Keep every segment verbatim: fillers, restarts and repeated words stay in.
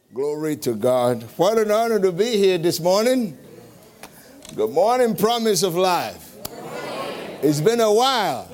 Glory to God. What an honor to be here this morning. Good morning, promise of life. It's been a while.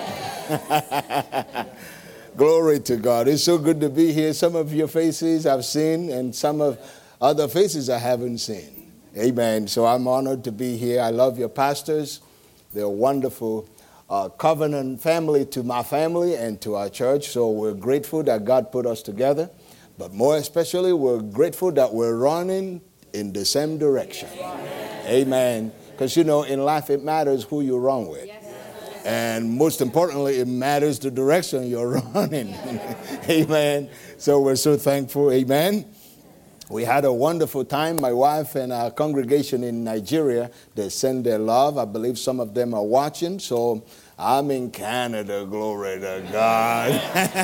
Glory to God. It's so good to be here. Some of your faces I've seen and some of other faces I haven't seen. Amen. So I'm honored to be here. I love your pastors. They're a wonderful uh, covenant family to my family and to our church. So we're grateful that God put us together. But more especially, we're grateful that we're running in the same direction. Amen. Because, you know, in life it matters who you run with. And most importantly, it matters the direction you're running. Amen. So we're so thankful. Amen. We had a wonderful time. My wife and our congregation in Nigeria, they send their love. I believe some of them are watching. So I'm in Canada. Glory to God.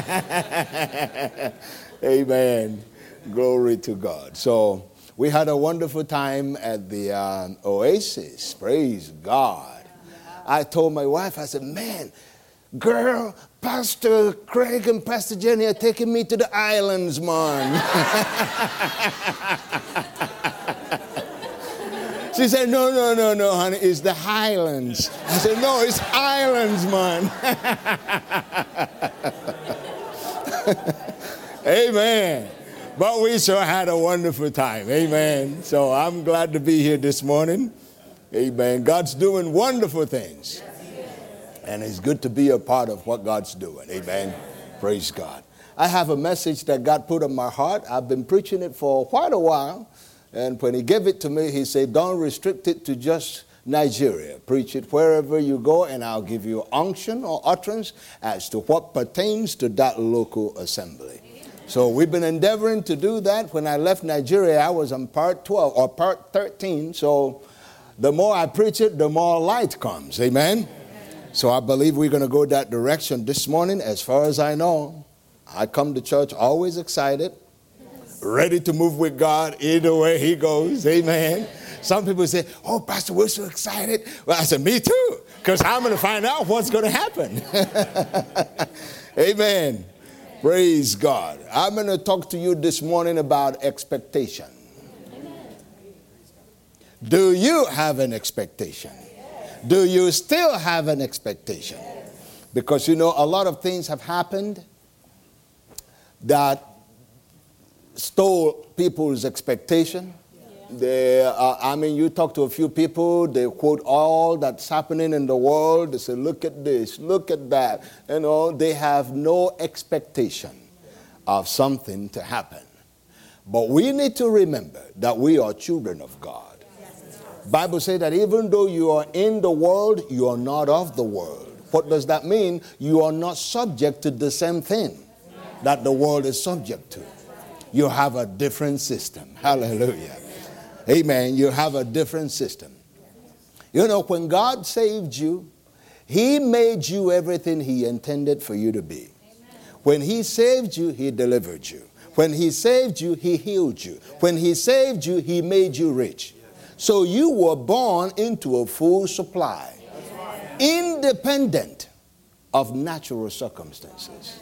Amen. Glory to God. So we had a wonderful time at the uh, Oasis. Praise God. I told my wife, I said, man, girl, Pastor Craig and Pastor Jenny are taking me to the islands, man. She said, no, no, no, no, honey, it's the Highlands. I said, no, it's islands, man. Amen. But we sure had a wonderful time. Amen. So I'm glad to be here this morning. Amen. God's doing wonderful things. And it's good to be a part of what God's doing. Amen. Praise God. I have a message that God put on my heart. I've been preaching it for quite a while. And when he gave it to me, he said, don't restrict it to just Nigeria. Preach it wherever you go, and I'll give you unction or utterance as to what pertains to that local assembly. So we've been endeavoring to do that. When I left Nigeria, I was on part twelve or part thirteen. So the more I preach it, the more light comes. Amen. So I believe we're going to go that direction this morning. As far as I know, I come to church always excited, ready to move with God either way he goes. Amen. Some people say, oh, Pastor, we're so excited. Well, I said, me too, because I'm going to find out what's going to happen. Amen. Praise God. I'm going to talk to you this morning about expectation. Do you have an expectation? Do you still have an expectation? Because, you know, a lot of things have happened that stole people's expectation. They, uh, I mean, you talk to a few people, they quote all that's happening in the world. They say, look at this, look at that. You know, they have no expectation of something to happen. But we need to remember that we are children of God. Bible says that even though you are in the world, you are not of the world. What does that mean? You are not subject to the same thing that the world is subject to. You have a different system. Hallelujah. Amen. You have a different system. You know, when God saved you, he made you everything he intended for you to be. When he saved you, he delivered you. When he saved you, he healed you. When he saved you, he made you rich. So you were born into a full supply, independent of natural circumstances.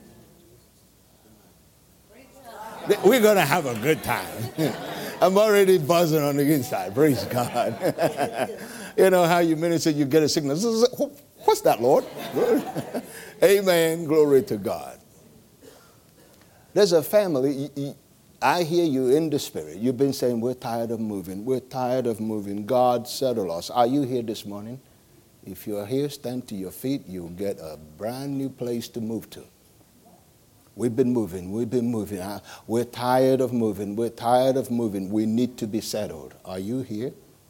We're going to have a good time. I'm already buzzing on the inside. Praise God. You know how you minister, you get a signal. What's that, Lord? Amen. Glory to God. There's a family. I hear you in the spirit. You've been saying, we're tired of moving. We're tired of moving. God settle us. Are you here this morning? If you're here, stand to your feet. You'll get a brand new place to move to. We've been moving. We've been moving. We're tired of moving. We're tired of moving. We need to be settled. Are you here?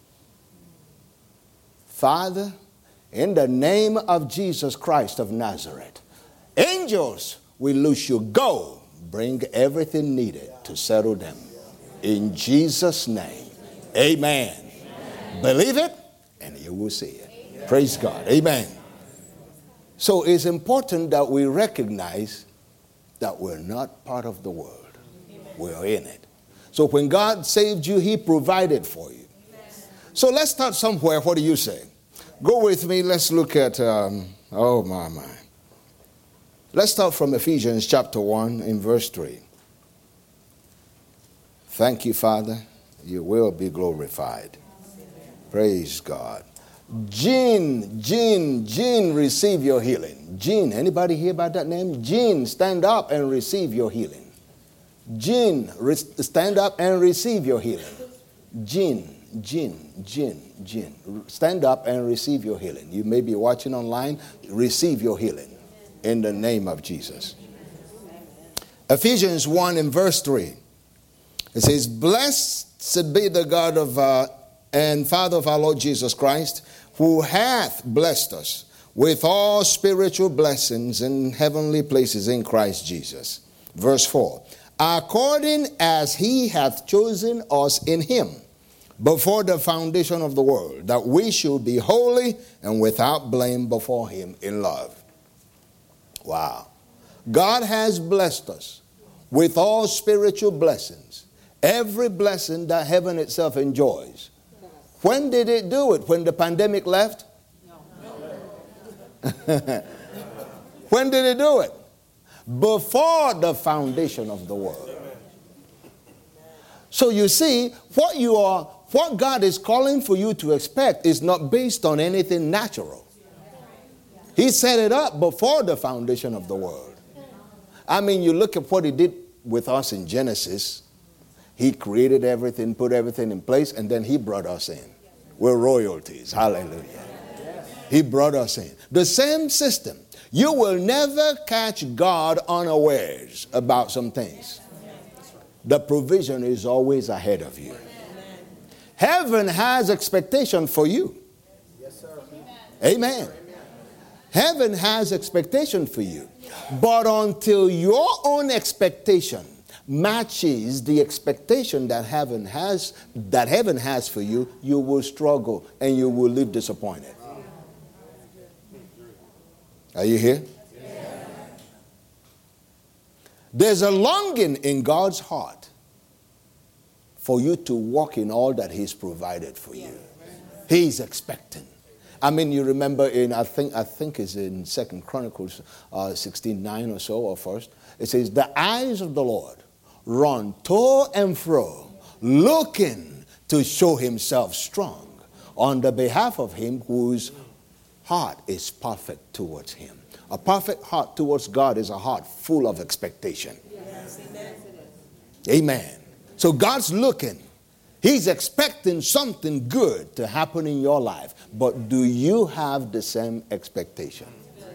Father, in the name of Jesus Christ of Nazareth, angels, we loose you. Go. Bring everything needed to settle them. In Jesus' name, amen. Amen. Believe it, and you will see it. Amen. Praise God. Amen. So it's important that we recognize that we're not part of the world. Amen. We're in it. So when God saved you, he provided for you. Amen. So let's start somewhere. What do you say? Go with me. Let's look at, um, oh my, my. Let's start from Ephesians chapter one in verse three. Thank you, Father. You will be glorified. Praise God. Jean, Jean, Jean, receive your healing. Jean, anybody hear about that name? Jean, stand up and receive your healing. Jean, re- stand up and receive your healing. Jean, Jean, Jean, Jean, stand up and receive your healing. You may be watching online. Receive your healing in the name of Jesus. Ephesians one and verse three. It says, blessed be the God of uh, and Father of our Lord Jesus Christ, who hath blessed us with all spiritual blessings in heavenly places in Christ Jesus. Verse four. According as he hath chosen us in him before the foundation of the world, that we should be holy and without blame before him in love. Wow. God has blessed us with all spiritual blessings. Every blessing that heaven itself enjoys. When did it do it? When the pandemic left? No. When did it do it? Before the foundation of the world. So you see, what you are, what God is calling for you to expect is not based on anything natural. He set it up before the foundation of the world. I mean, you look at what he did with us in Genesis. He created everything, put everything in place, and then he brought us in. We're royalties. Hallelujah. He brought us in. The same system. You will never catch God unawares about some things. The provision is always ahead of you. Heaven has expectation for you. Amen. Heaven has expectation for you. But until your own expectation matches the expectation that heaven has, that heaven has for you, you will struggle and you will live disappointed. Are you here? Yeah. There's a longing in God's heart for you to walk in all that he's provided for you. He's expecting. I mean, you remember in, I think I think it's in Second Chronicles uh, sixteen nine or so, or first, it says, the eyes of the Lord run to and fro, looking to show himself strong on the behalf of him whose heart is perfect towards him. A perfect heart towards God is a heart full of expectation. Yes. Amen. So God's looking. He's expecting something good to happen in your life. But do you have the same expectation?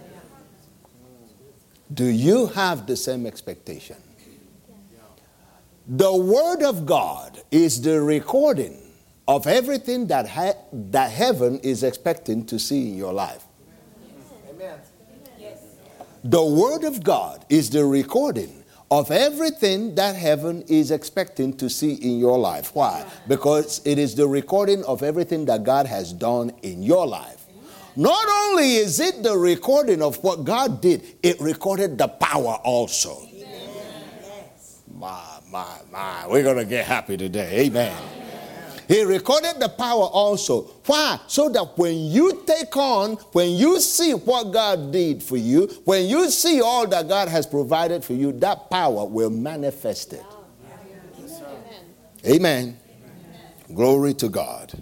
Do you have the same expectation? The Word of God is the recording of everything that ha- that heaven is expecting to see in your life. Amen. The Word of God is the recording of everything that heaven is expecting to see in your life. Why? Because it is the recording of everything that God has done in your life. Not only is it the recording of what God did, it recorded the power also. My, my, my. We're going to get happy today. Amen. He recorded the power also. Why? So that when you take on, when you see what God did for you, when you see all that God has provided for you, that power will manifest it. Amen. Amen. Glory to God.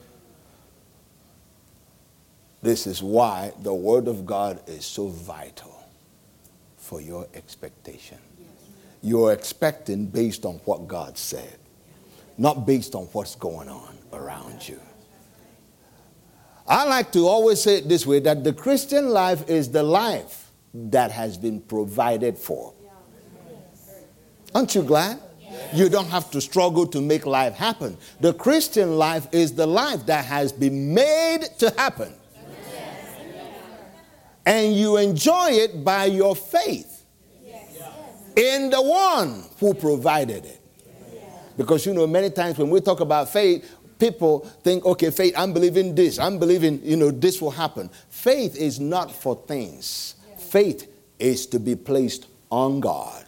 This is why the Word of God is so vital for your expectation. You're expecting based on what God said, not based on what's going on around you. I like to always say it this way, that the Christian life is the life that has been provided for. Aren't you glad? You don't have to struggle to make life happen. The Christian life is the life that has been made to happen. And you enjoy it by your faith in the one who provided it. Because, you know, many times when we talk about faith, people think, okay, faith, I'm believing this. I'm believing, you know, this will happen. Faith is not for things. Faith is to be placed on God.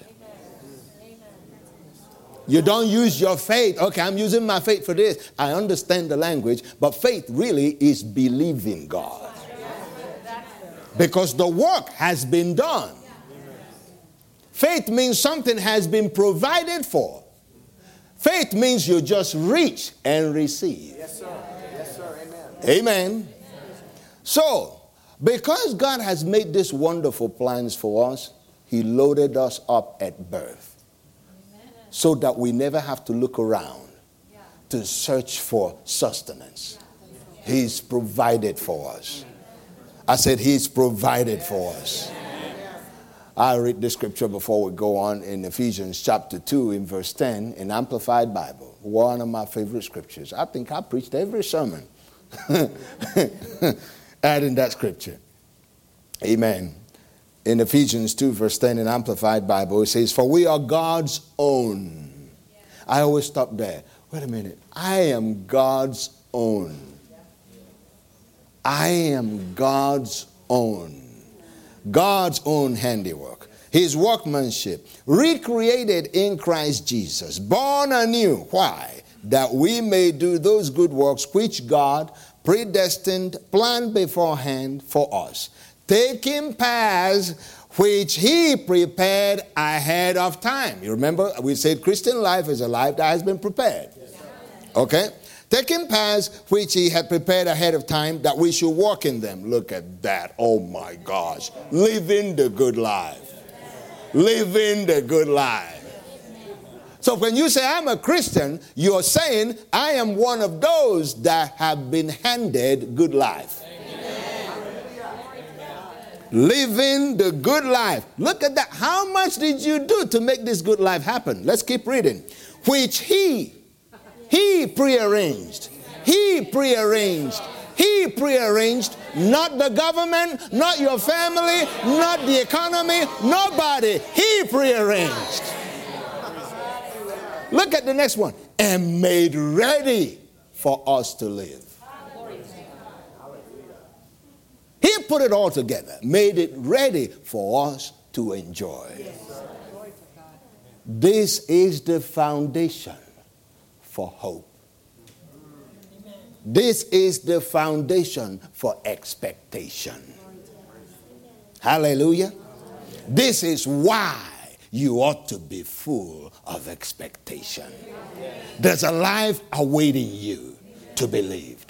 You don't use your faith. Okay, I'm using my faith for this. I understand the language. But faith really is believing God. Because the work has been done. Faith means something has been provided for. Faith means you just reach and receive. Yes, sir. Yes, sir. Amen. Amen. So, because God has made these wonderful plans for us, he loaded us up at birth so that we never have to look around to search for sustenance. He's provided for us. I said he's provided for us. I read the scripture before we go on in Ephesians chapter two in verse ten in Amplified Bible. One of my favorite scriptures. I think I preached every sermon adding that scripture. Amen. In Ephesians two verse ten in Amplified Bible, it says, for we are God's own. I always stop there. Wait a minute. I am God's own. I am God's own. God's own handiwork. His workmanship. Recreated in Christ Jesus. Born anew. Why? That we may do those good works which God predestined, planned beforehand for us. Taking paths which he prepared ahead of time. You remember we said Christian life is a life that has been prepared. Okay? Taking paths which he had prepared ahead of time that we should walk in them. Look at that. Oh my gosh. Living the good life. Living the good life. So when you say I'm a Christian, you're saying I am one of those that have been handed good life. Living the good life. Look at that. How much did you do to make this good life happen? Let's keep reading. Which he He prearranged. He prearranged. He prearranged. Not the government, not your family, not the economy, nobody. He prearranged. Look at the next one. And made ready for us to live. He put it all together. Made it ready for us to enjoy. This is the foundation for hope. This is the foundation for expectation. Hallelujah. This is why you ought to be full of expectation. There's a life awaiting you to believe.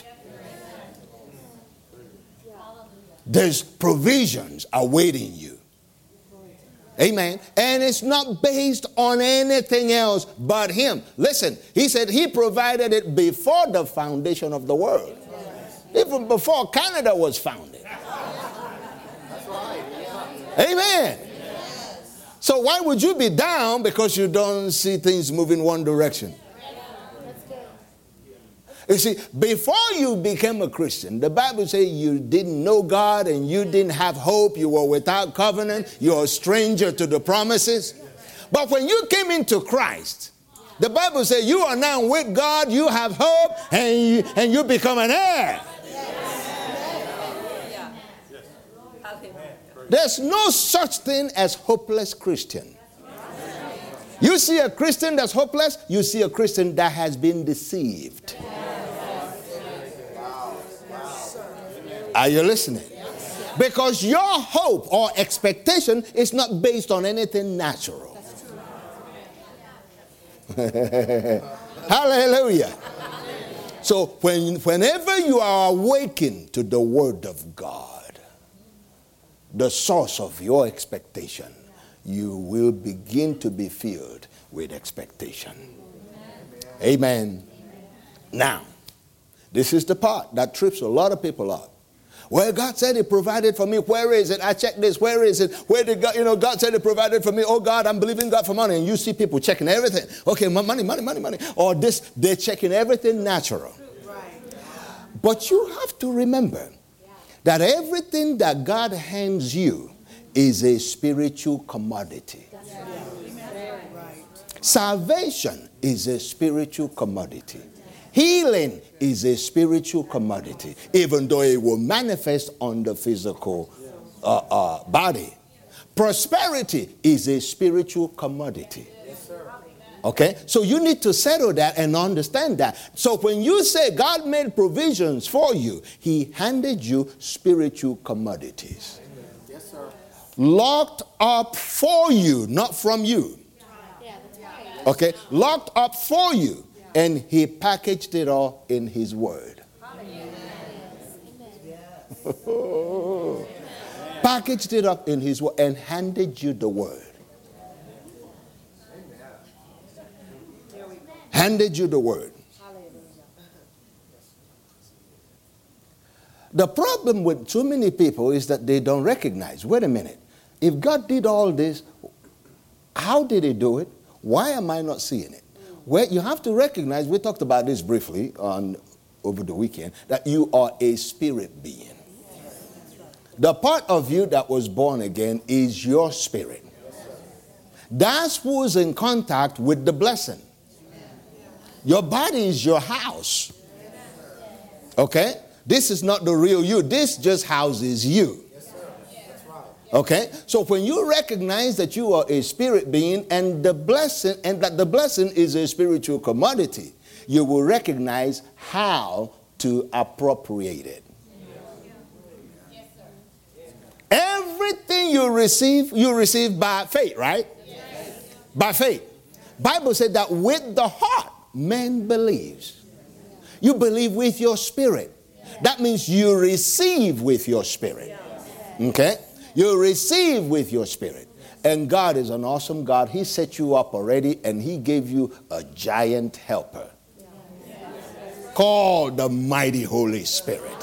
There's provisions awaiting you. Amen. And it's not based on anything else but him. Listen, he said he provided it before the foundation of the world. Even before Canada was founded. Amen. So why would you be down because you don't see things moving one direction? You see, before you became a Christian, the Bible says you didn't know God and you didn't have hope. You were without covenant. You're a stranger to the promises. But when you came into Christ, the Bible says you are now with God. You have hope and you, and you become an heir. There's no such thing as hopeless Christian. You see a Christian that's hopeless, you see a Christian that has been deceived. Are you listening? Because your hope or expectation is not based on anything natural. Hallelujah. So when, whenever you are awakened to the Word of God, the source of your expectation, you will begin to be filled with expectation. Amen. Now, this is the part that trips a lot of people up. Well, God said he provided for me. Where is it? I checked this. Where is it? Where did God, you know, God said he provided for me. Oh, God, I'm believing God for money. And you see people checking everything. Okay, money, money, money, money. Or this, they're checking everything natural. But you have to remember that everything that God hands you is a spiritual commodity. Salvation is a spiritual commodity. Healing is a spiritual commodity, even though it will manifest on the physical uh, uh, body. Prosperity is a spiritual commodity. Okay? So you need to settle that and understand that. So when you say God made provisions for you, he handed you spiritual commodities. Locked up for you, not from you. Okay? Locked up for you. And he packaged it all in his word. Packaged it up in his word and handed you the word. Handed you the word. The problem with too many people is that they don't recognize, wait a minute, if God did all this, how did he do it? Why am I not seeing it? Well, you have to recognize, we talked about this briefly on over the weekend, that you are a spirit being. The part of you that was born again is your spirit. That's who's in contact with the blessing. Your body is your house. Okay? This is not the real you. This just houses you. Okay? So when you recognize that you are a spirit being and the blessing, and that the blessing is a spiritual commodity, you will recognize how to appropriate it. Everything you receive, you receive by faith, right? Yes. By faith. Bible said that with the heart, man believes. You believe with your spirit. That means you receive with your spirit. Okay? You receive with your spirit. And God is an awesome God. He set you up already and he gave you a giant helper called the mighty Holy Spirit.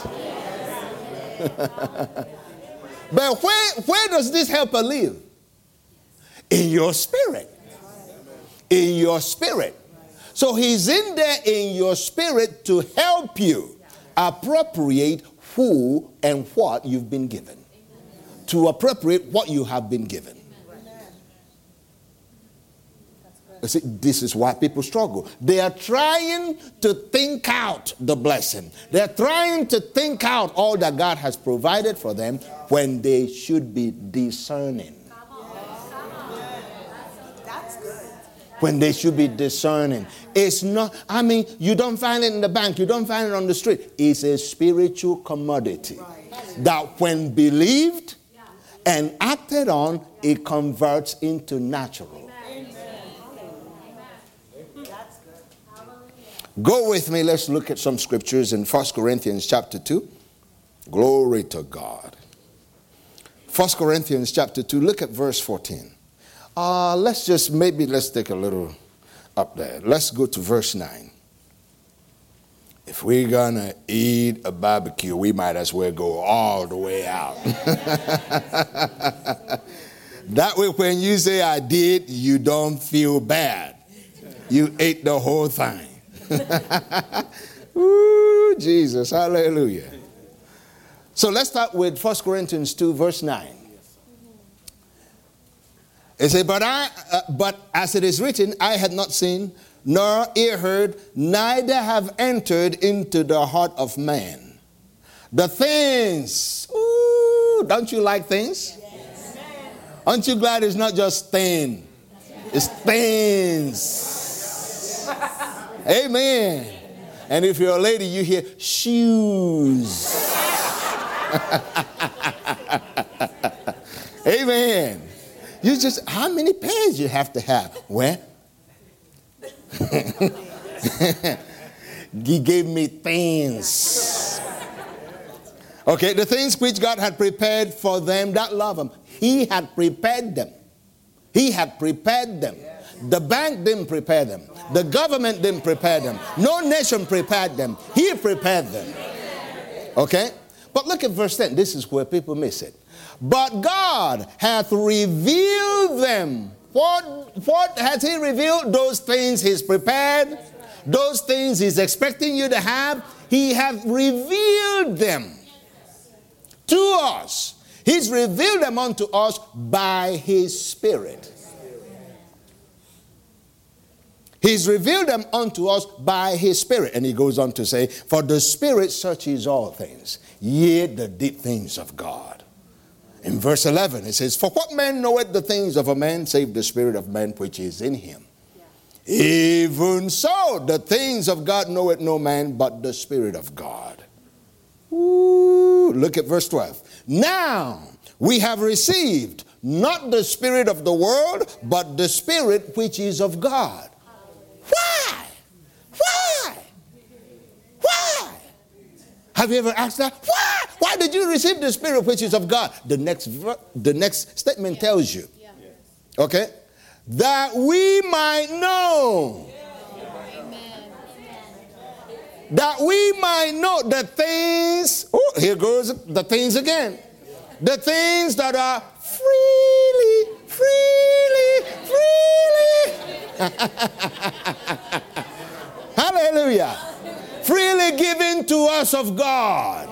But where, where does this helper live? In your spirit. In your spirit. So he's in there in your spirit to help you appropriate who and what you've been given. To appropriate what you have been given. You see, this is why people struggle. They are trying to think out the blessing. They're trying to think out all that God has provided for them when they should be discerning. When they should be discerning. It's not, I mean, you don't find it in the bank. You don't find it on the street. It's a spiritual commodity that when believed and acted on, it converts into natural. Go with me. Let's look at some scriptures in First Corinthians chapter two. Glory to God. First Corinthians chapter two. Look at verse fourteen. Uh, let's just, maybe let's take a little up there. Let's go to verse nine. If we're going to eat a barbecue, we might as well go all the way out. That way when you say I did, you don't feel bad. You ate the whole thing. Ooh, Jesus, hallelujah. So let's start with First Corinthians two, verse nine. It says, but, I, uh, but as it is written, I had not seen, nor ear heard, neither have entered into the heart of man. The things, ooh, don't you like things? Yes. Aren't you glad it's not just thing? It's things. Amen. And if you're a lady, you hear shoes. Amen. You just, how many pairs you have to have? Well, he gave me things. Okay, the things which God had prepared for them that love him. He had prepared them. He had prepared them. The bank didn't prepare them. The government didn't prepare them. No nation prepared them. He prepared them. Okay? But look at verse ten. This is where people miss it. But God hath revealed them. What, what has he revealed? Those things he's prepared. Those things he's expecting you to have. He hath revealed them to us. He's revealed them unto us by his Spirit. He's revealed them unto us by his Spirit. And he goes on to say, for the Spirit searches all things, yea, the deep things of God. In verse eleven, it says, for what man knoweth the things of a man, save the spirit of man which is in him? Yeah. Even so, the things of God knoweth no man, but the Spirit of God. Ooh, look at verse twelve. Now we have received not the spirit of the world, but the spirit which is of God. Why? Why? Why? Have you ever asked that? Why? Why did you receive the spirit which is of God? The next, the next statement yeah. tells you. Yeah. Okay? That we might know. Amen. That we might know the things. Oh, here goes the things again. The things that are freely, freely, freely. Hallelujah. Freely given to us of God.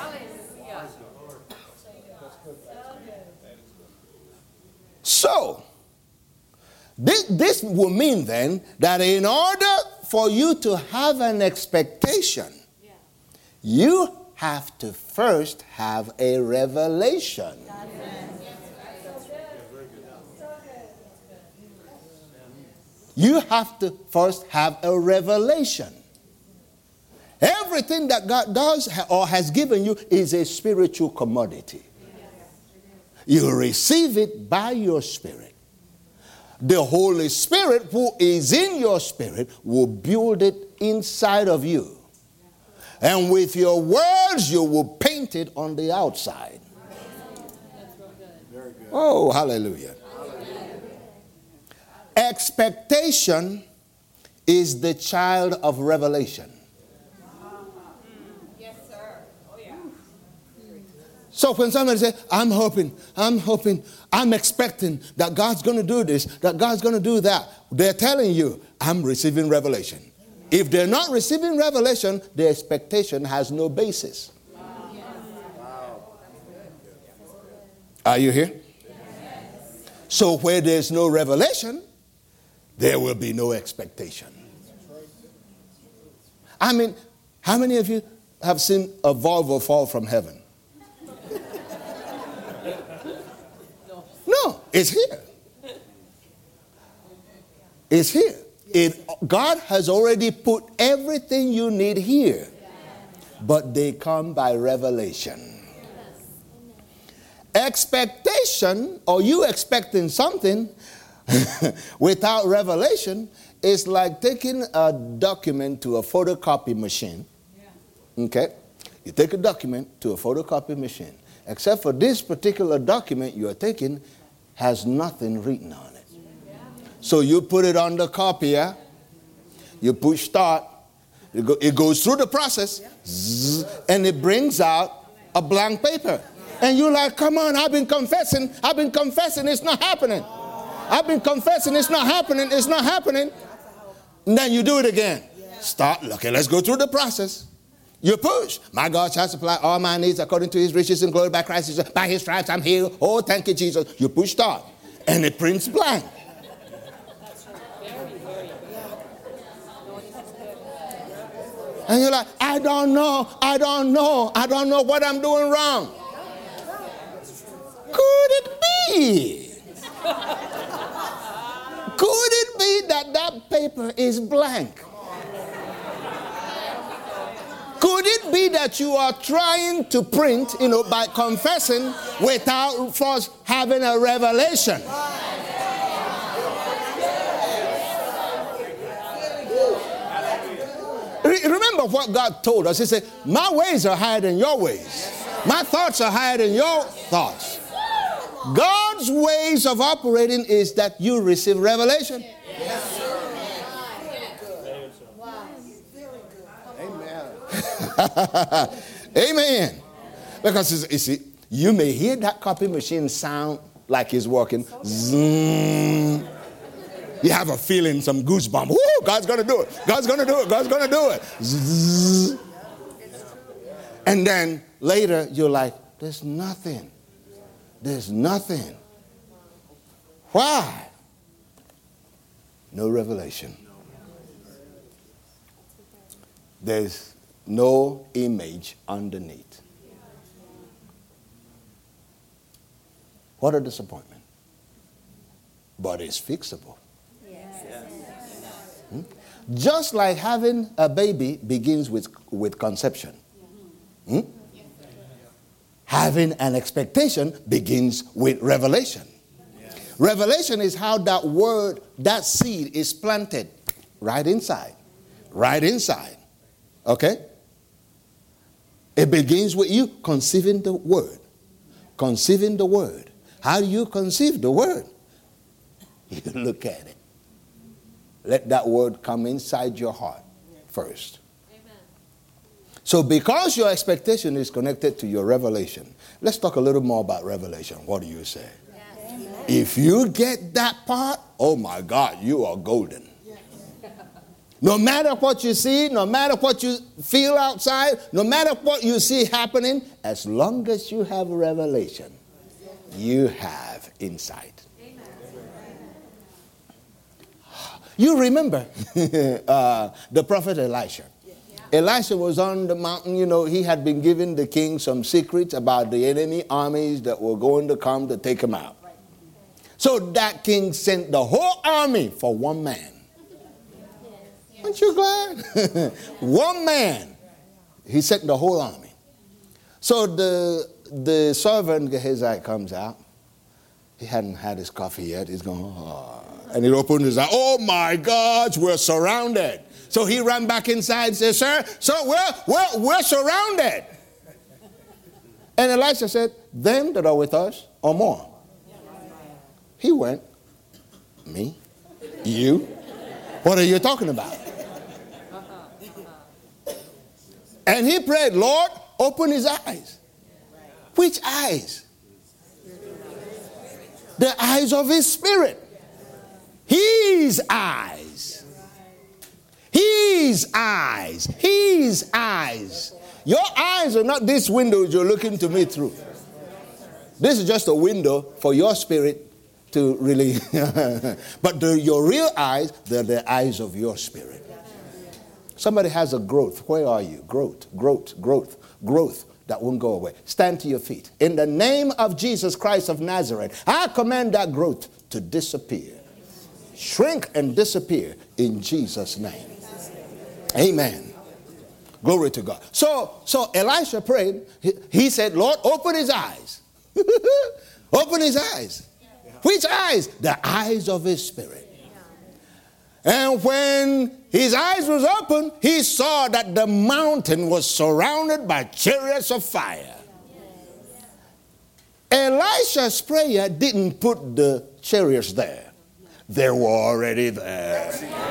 So, this, this will mean then that in order for you to have an expectation, you have to first have a revelation. You have to first have a revelation. Everything that God does or has given you is a spiritual commodity. You receive it by your spirit. The Holy Spirit who is in your spirit will build it inside of you. And with your words, you will paint it on the outside. Very good. Oh, hallelujah. Hallelujah. Expectation is the child of revelation. Yes, sir. Oh, yeah. So when somebody says, I'm hoping, I'm hoping, I'm expecting that God's going to do this, that God's going to do that, they're telling you, I'm receiving revelation. If they're not receiving revelation, the expectation has no basis. Wow. Are you here? Yes. So where there's no revelation, there will be no expectation. I mean, how many of you have seen a Volvo fall from heaven? No, it's here. It's here. It, God has already put everything you need here, but they come by revelation. Expectation, or you expecting something without revelation, is like taking a document to a photocopy machine. Okay? You take a document to a photocopy machine, except for this particular document you are taking has nothing written on it. So you put it on the copier, you push start, it, go, it goes through the process, zzz, and it brings out a blank paper. And you're like, come on, I've been confessing, I've been confessing, it's not happening. I've been confessing, it's not happening, it's not happening. And then you do it again. Start, okay, let's go through the process. You push. My God shall supply all my needs according to his riches and glory by Christ Jesus. By his stripes I'm healed. Oh, thank you, Jesus. You push start. And it prints blank. And you're like, I don't know, I don't know, I don't know what I'm doing wrong. Could it be? Could it be that that paper is blank? Could it be that you are trying to print, you know, by confessing without first having a revelation? Remember what God told us. He said, my ways are higher than your ways. My thoughts are higher than your thoughts. God's ways of operating is that you receive revelation. Yes, sir. Amen. Amen. Because you see, you may hear that copy machine sound like it's working. Zoom. You have a feeling, some goosebump. Woo, God's going to do it. God's going to do it. God's going to do it. Zzz. And then later you're like, there's nothing. There's nothing. Why? No revelation. There's no image underneath. What a disappointment. But it's fixable. Hmm? Just like having a baby begins with, with conception. Hmm? Having an expectation begins with revelation. Revelation is how that word, that seed is planted right inside. Right inside. Okay? It begins with you conceiving the word. Conceiving the word. How do you conceive the word? You look at it. Let that word come inside your heart first. Amen. So because your expectation is connected to your revelation, let's talk a little more about revelation. What do you say? Yes. If you get that part, oh my God, you are golden. No matter what you see, no matter what you feel outside, no matter what you see happening, as long as you have revelation, you have insight. Amen. You remember uh, the prophet Elisha. Yeah. Elisha was on the mountain, you know, he had been giving the king some secrets about the enemy armies that were going to come to take him out. Right. So that king sent the whole army for one man. Aren't you glad? One man. He sent the whole army. So the the servant Gehazi comes out. He hadn't had his coffee yet. He's going, oh. And he opened his eyes. Oh my God, we're surrounded. So he ran back inside and said, sir, sir, we're, we're, we're surrounded. And Elisha said, them that are with us or more. He went, me? You? What are you talking about? And he prayed, Lord, open his eyes. Which eyes? The eyes of his spirit. His eyes. His eyes. His eyes. Your eyes are not these windows you're looking to me through. This is just a window for your spirit to really. But the, your real eyes, they're the eyes of your spirit. Somebody has a growth. Where are you? Growth, growth, growth, growth that won't go away. Stand to your feet. In the name of Jesus Christ of Nazareth, I command that growth to disappear. Shrink and disappear in Jesus' name. Amen. Glory to God. So, so Elisha prayed. He, he said, Lord, open his eyes. Open his eyes. Which eyes? The eyes of his spirit. And when his eyes was open, he saw that the mountain was surrounded by chariots of fire. Elisha's prayer didn't put the chariots there. They were already there.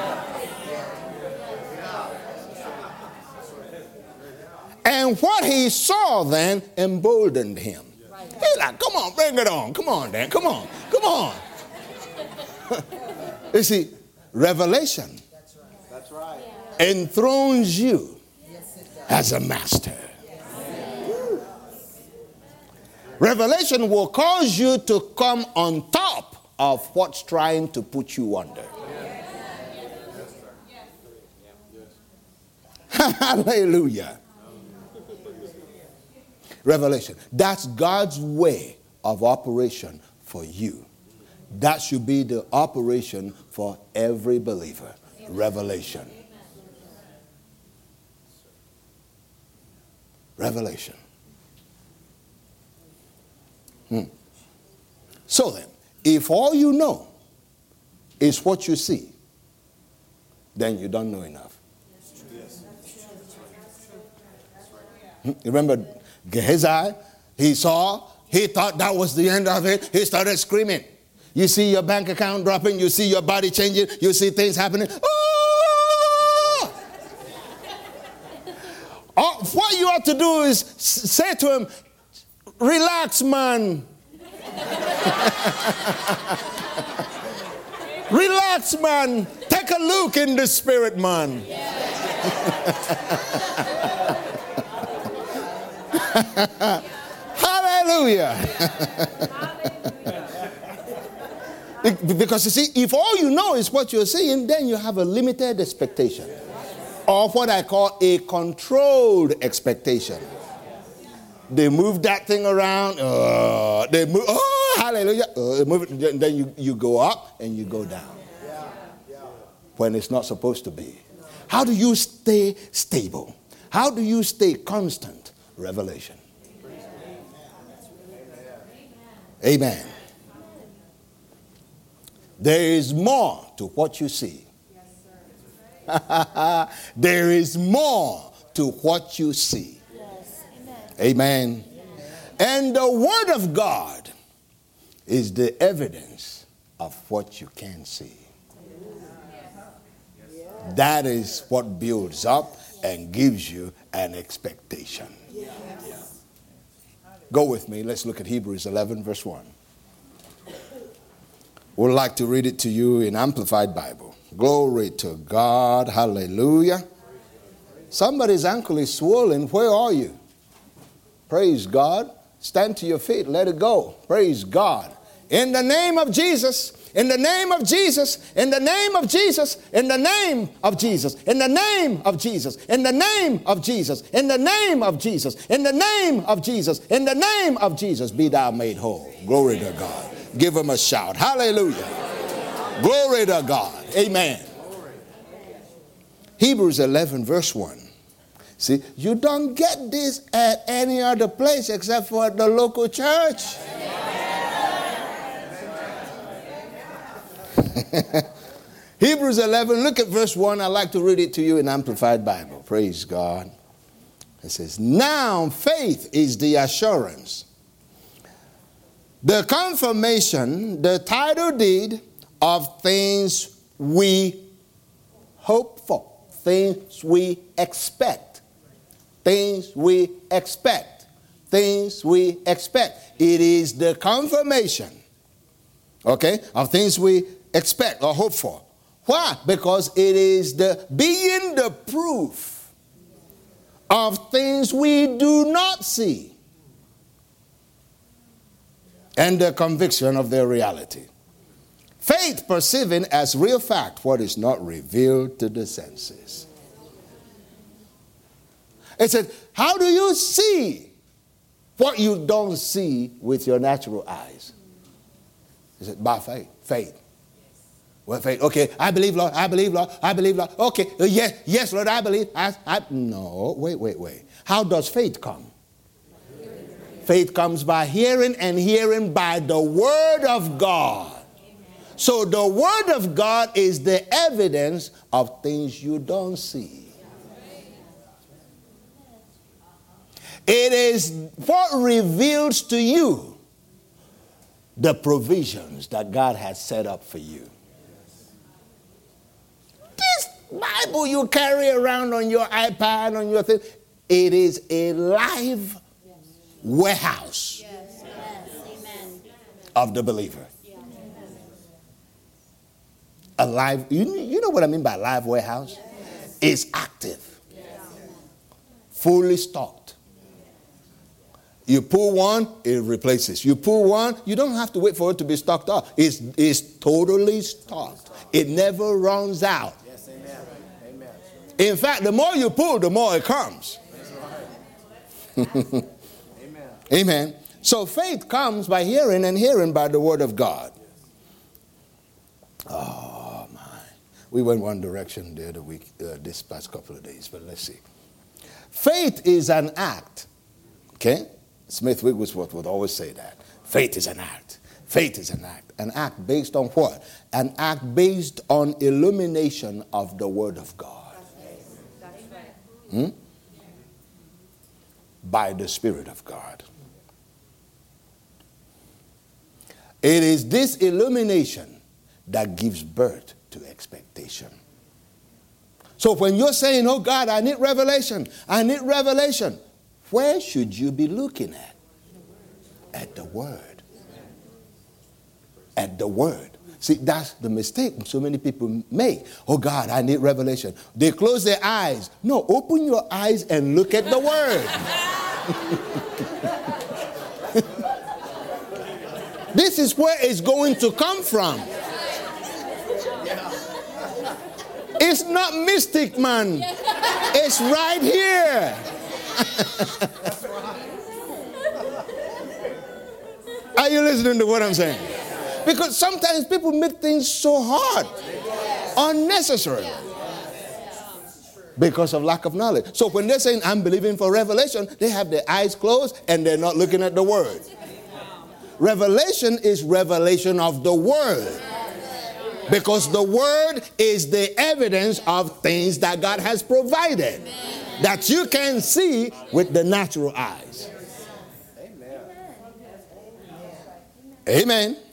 And what he saw then emboldened him. He's like, come on, bring it on. Come on, Dan. Come on. Come on. You see, revelation That's right. enthrones you as a master. Revelation will cause you to come on top of what's trying to put you under. Hallelujah. Revelation. That's God's way of operation for you. That should be the operation for every believer. Revelation. Revelation. Hmm. So then, if all you know is what you see, then you don't know enough. Hmm. Remember Gehazi? He saw, he thought that was the end of it. He started screaming. You see your bank account dropping. You see your body changing. You see things happening. Oh! Oh, what you ought to do is s- say to him, relax, man. Relax, man. Take a look in the spirit, man. Hallelujah. Because you see, if all you know is what you're seeing, then you have a limited expectation. Or what I call a controlled expectation. They move that thing around. Uh, they move, oh, hallelujah. Uh, move it, then you, you go up and you go down. When it's not supposed to be. How do you stay stable? How do you stay constant? Revelation. Amen. There is more to what you see. There is more to what you see. Yes. Amen. Amen. And the Word of God is the evidence of what you can see. That is what builds up and gives you an expectation. Go with me. Let's look at Hebrews eleven, verse one. We'd like to read it to you in Amplified Bible. Glory to God. Hallelujah. Somebody's ankle is swollen. Where are you? Praise God. Stand to your feet. Let it go. Praise God. In the name of Jesus. In the name of Jesus. In the name of Jesus. In the name of Jesus. In the name of Jesus. In the name of Jesus. In the name of Jesus. In the name of Jesus. In the name of Jesus. Be thou made whole. Glory to God. Give him a shout. Hallelujah. Glory to God. Amen. Hebrews eleven, verse one. See, you don't get this at any other place except for the local church. Hebrews eleven, look at verse one. I'd like to read it to you in Amplified Bible. Praise God. It says, now faith is the assurance, the confirmation, the title deed of things we hope for, things we expect, things we expect, things we expect. It is the confirmation, okay, of things we expect or hope for. Why? Because it is the being the proof of things we do not see and the conviction of their reality. Faith perceiving as real fact what is not revealed to the senses. It said, how do you see what you don't see with your natural eyes? He said, by faith. Faith. Well, faith. Okay, I believe, Lord. I believe, Lord. I believe, Lord. Okay, uh, yes, yes, Lord, I believe. I, I, no, wait, wait, wait. How does faith come? Faith comes by hearing, and hearing by the Word of God. So the Word of God is the evidence of things you don't see. It is what reveals to you the provisions that God has set up for you. This Bible you carry around on your iPad, on your thing, it is a live warehouse of the believer. A live, you, you know what I mean by live warehouse? It's active, fully stocked. You pull one, it replaces. You pull one, you don't have to wait for it to be stocked up. It's, it's totally stocked. It never runs out. Yes, amen. Amen. In fact, the more you pull, the more it comes. Amen. Amen. So faith comes by hearing, and hearing by the Word of God. Oh, my. We went one direction the other week, uh, this past couple of days, but let's see. Faith is an act. Okay? Smith Wigglesworth would always say that. Faith is an act. Faith is an act. An act based on what? An act based on illumination of the Word of God. Hmm? By the Spirit of God. It is this illumination that gives birth to expectation. So when you're saying, oh God, I need revelation, I need revelation, where should you be looking at? At the Word. At the Word. See, that's the mistake so many people make. Oh God, I need revelation. They close their eyes. No, open your eyes and look at the Word. This is where it's going to come from. It's not mystic, man. It's right here. Are you listening to what I'm saying? Because sometimes people make things so hard, unnecessary, because of lack of knowledge. So when they're saying, I'm believing for revelation, they have their eyes closed and they're not looking at the Word. Revelation is revelation of the Word. Because the word is the evidence of things that God has provided. That you can see with the natural eyes. Amen.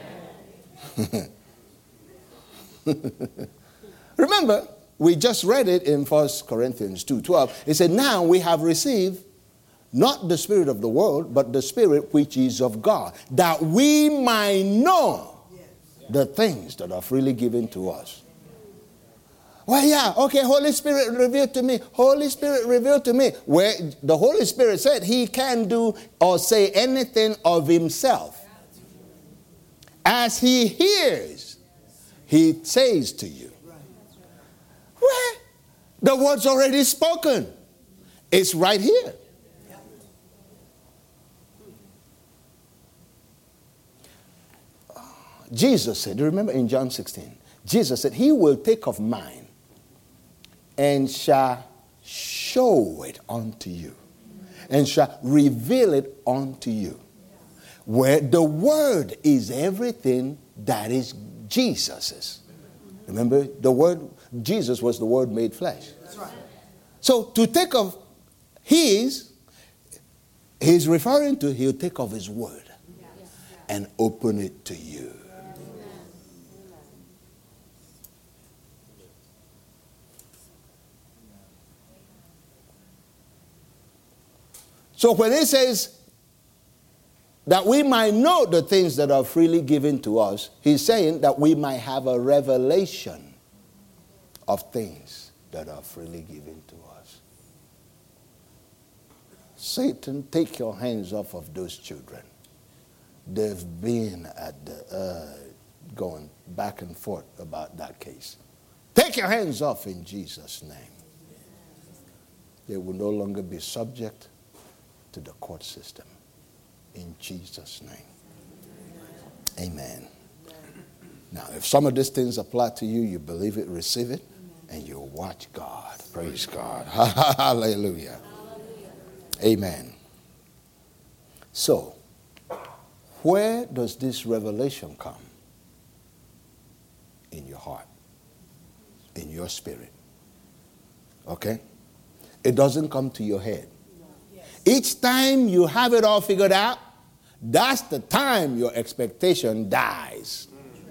Remember, we just read it in First Corinthians two twelve. It said, now we have received not the spirit of the world, but the spirit which is of God, that we might know the things that are freely given to us. Well, yeah, okay, Holy Spirit revealed to me. Holy Spirit revealed to me. Where the Holy Spirit said he can do or say anything of himself. As he hears, he says to you. Well, the word's already spoken. It's right here. Jesus said, remember in John sixteen, Jesus said, he will take of mine and shall show it unto you and shall reveal it unto you. Where the word is everything that is Jesus's. Remember, the word, Jesus was the word made flesh. That's right. So to take of his, he's referring to, he'll take of his word and open it to you. So when it says that we might know the things that are freely given to us, he's saying that we might have a revelation of things that are freely given to us. Satan, take your hands off of those children. They've been at the, uh, going back and forth about that case. Take your hands off in Jesus' name. They will no longer be subject to the court system. In Jesus' name. Amen. Now, if some of these things apply to you, you believe it, receive it, and you'll watch God. Praise God. Hallelujah. Amen. So, where does this revelation come? In your heart. In your spirit. Okay? It doesn't come to your head. Each time you have it all figured out, that's the time your expectation dies.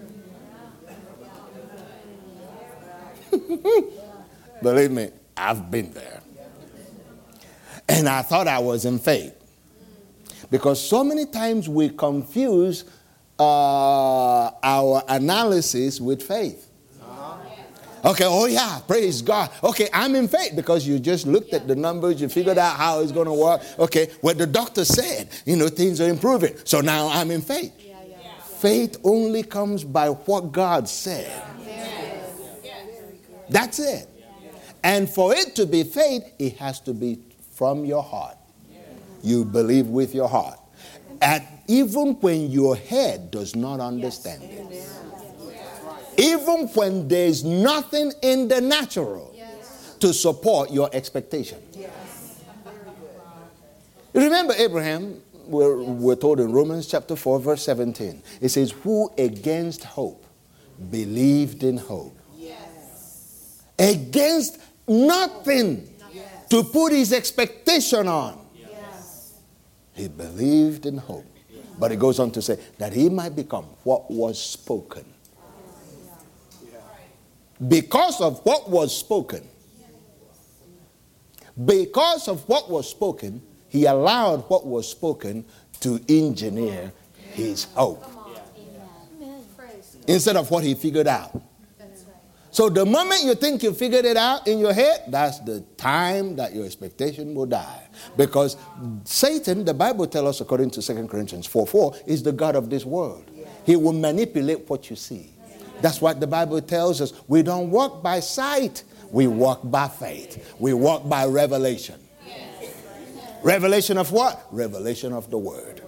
Believe me, I've been there. And I thought I was in faith. Because so many times we confuse uh, our analysis with faith. Okay, oh yeah, praise God. Okay, I'm in faith because you just looked at the numbers, you figured out how it's going to work. Okay, what the doctor said, you know, things are improving. So now I'm in faith. Yeah, yeah. Faith only comes by what God said. Yes. That's it. And for it to be faith, it has to be from your heart. You believe with your heart. And even when your head does not understand it. Even when there's nothing in the natural yes. to support your expectation. Yes. Remember Abraham, we're, we're told in Romans chapter four, verse seventeen. It says, who against hope believed in hope. Yes. Against nothing yes. to put his expectation on. Yes. He believed in hope. But it goes on to say that he might become what was spoken. Because of what was spoken, because of what was spoken, he allowed what was spoken to engineer his hope. Instead of what he figured out. So the moment you think you figured it out in your head, that's the time that your expectation will die. Because Satan, the Bible tells us according to Second Corinthians four four, is the God of this world. He will manipulate what you see. That's what the Bible tells us. We don't walk by sight. We walk by faith. We walk by revelation. Yes. Revelation of what? Revelation of the word.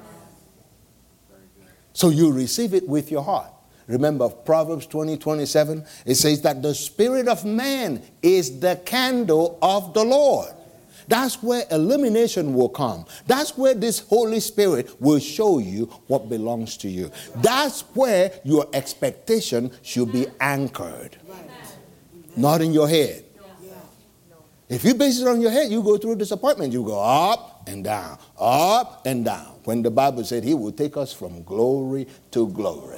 So you receive it with your heart. Remember Proverbs twenty twenty-seven. It says that the spirit of man is the candle of the Lord. That's where illumination will come. That's where this Holy Spirit will show you what belongs to you. That's where your expectation should be anchored. Not in your head. If you base it on your head, you go through disappointment. You go up and down, up and down. When the Bible said he will take us from glory to glory.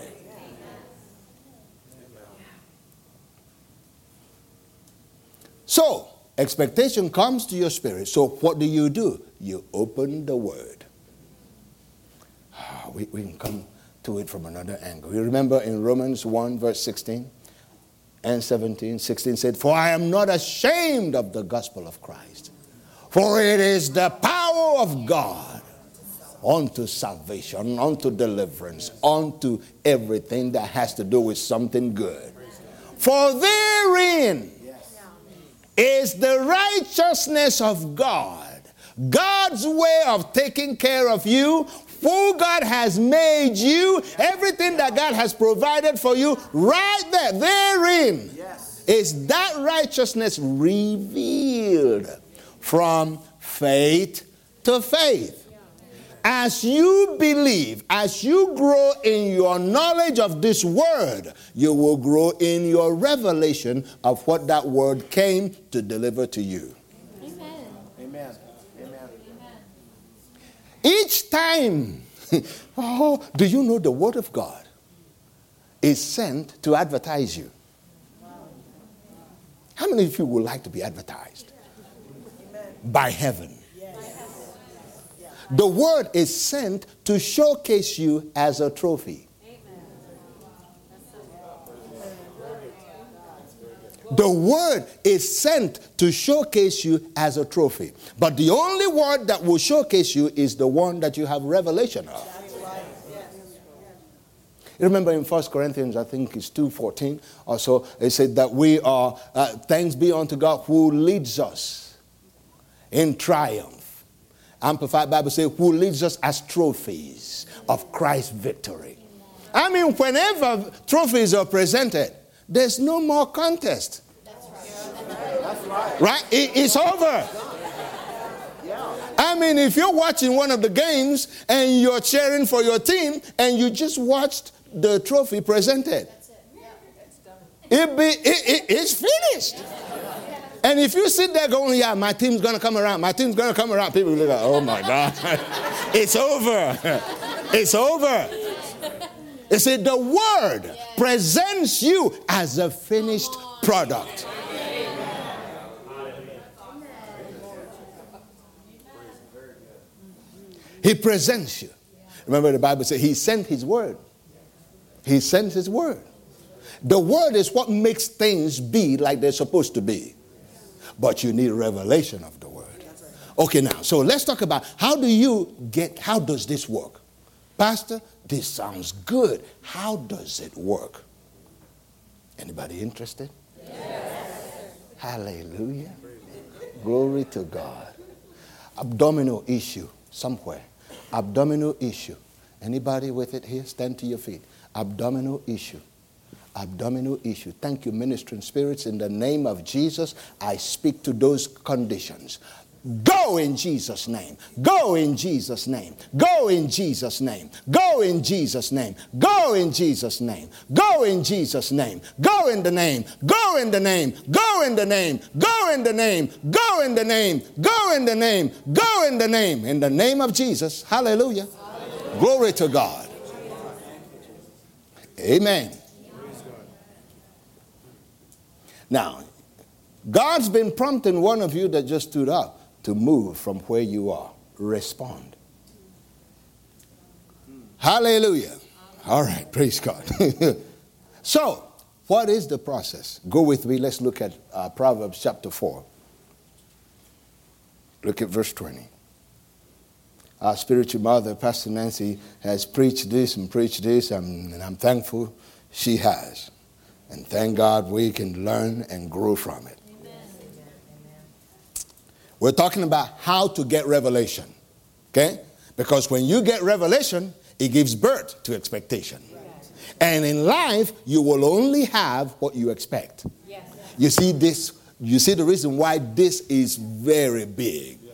So, expectation comes to your spirit. So what do you do? You open the word. We, we can come to it from another angle. You remember in Romans one verse sixteen and seventeen, sixteen said, "For I am not ashamed of the gospel of Christ, for it is the power of God unto salvation, unto deliverance, unto everything that has to do with something good. For therein is the righteousness of God." God's way of taking care of you, who God has made you, everything that God has provided for you, right there, therein yes. is that righteousness revealed from faith to faith. As you believe, as you grow in your knowledge of this word, you will grow in your revelation of what that word came to deliver to you. Amen. Amen. Amen. Each time, oh, do you know the word of God is sent to advertise you? How many of you would like to be advertised? By heaven. The word is sent to showcase you as a trophy. The word is sent to showcase you as a trophy. But the only word that will showcase you is the one that you have revelation of. You remember in First Corinthians, I think it's two fourteen or so, it said that we are, uh, thanks be unto God who leads us in triumph. Amplified Bible says, who leads us as trophies of Christ's victory. I mean, whenever trophies are presented, there's no more contest. That's right. That's right. Right? It, it's over. I mean, if you're watching one of the games and you're cheering for your team and you just watched the trophy presented, it be, it, it, it's finished. And if you sit there going, yeah, my team's going to come around, my team's going to come around, people look like, oh my God, it's over. It's over. They say the word presents you as a finished product. He presents you. Remember the Bible says he sent his word. He sent his word. The word is what makes things be like they're supposed to be. But you need revelation of the word. Okay, now, so let's talk about how do you get, how does this work? Pastor, this sounds good. How does it work? Anybody interested? Yes. Hallelujah. Glory to God. Abdominal issue somewhere. Abdominal issue. Anybody with it here? Stand to your feet. Abdominal issue. Abdominal issue. Thank you, ministering spirits. In the name of Jesus, I speak to those conditions. Go in Jesus' name. Go in Jesus' name. Go in Jesus' name. Go in Jesus' name. Go in Jesus' name. Go in Jesus' name. Go in the name. Go in the name. Go in the name. Go in the name. Go in the name. Go in the name. Go in the name. In the name of Jesus. Hallelujah. Hallelujah. Glory to God. Amen. Now, God's been prompting one of you that just stood up to move from where you are. Respond. Hallelujah. All right, praise God. So, what is the process? Go with me. Let's look at uh, Proverbs chapter four. Look at verse twenty. Our spiritual mother, Pastor Nancy, has preached this and preached this, and, and I'm thankful she has. And thank God we can learn and grow from it. Amen. We're talking about how to get revelation. Okay? Because when you get revelation, it gives birth to expectation. Right. And in life, you will only have what you expect. Yes. You see this, you see the reason why this is very big. Yeah.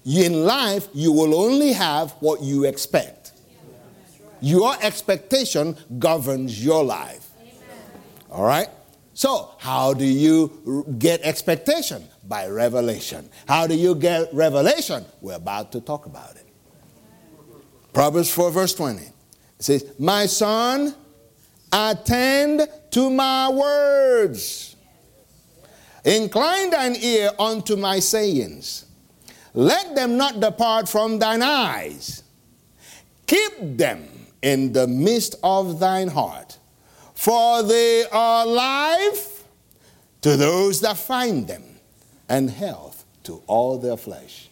in life, you will only have what you expect. Your expectation governs your life. All right? So, how do you get expectation? By revelation. How do you get revelation? We're about to talk about it. Proverbs four, verse twenty. It says, my son, attend to my words. Incline thine ear unto my sayings. Let them not depart from thine eyes. Keep them in the midst of thine heart. For they are life to those that find them, and health to all their flesh.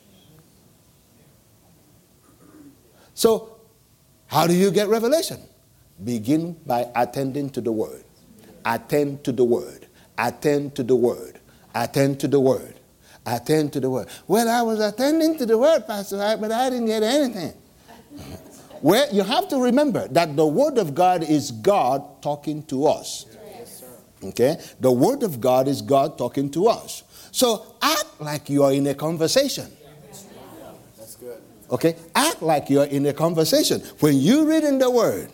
So, how do you get revelation? Begin by attending to the word. Attend to the word. Attend to the word. Attend to the word. Attend to the word. Well, I was attending to the word, Pastor, but I didn't get anything. Well, you have to remember that the word of God is God talking to us. Okay? The word of God is God talking to us. So act like you are in a conversation. That's good. Okay? Act like you're in a conversation. When you read in the word,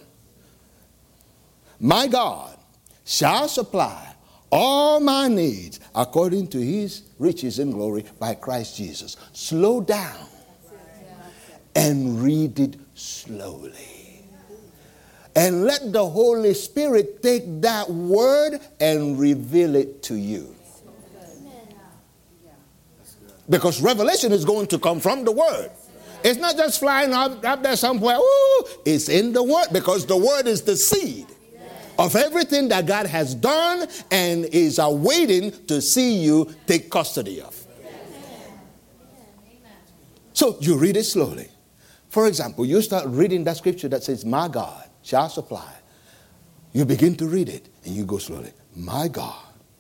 my God shall supply all my needs according to his riches in glory by Christ Jesus. Slow down and read it slowly. And let the Holy Spirit take that word and reveal it to you. Because revelation is going to come from the word. It's not just flying up, up there somewhere. Ooh, it's in the word, because the word is the seed of everything that God has done and is awaiting to see you take custody of. So you read it slowly. For example, you start reading that scripture that says, my God shall supply. You begin to read it and you go slowly. My God.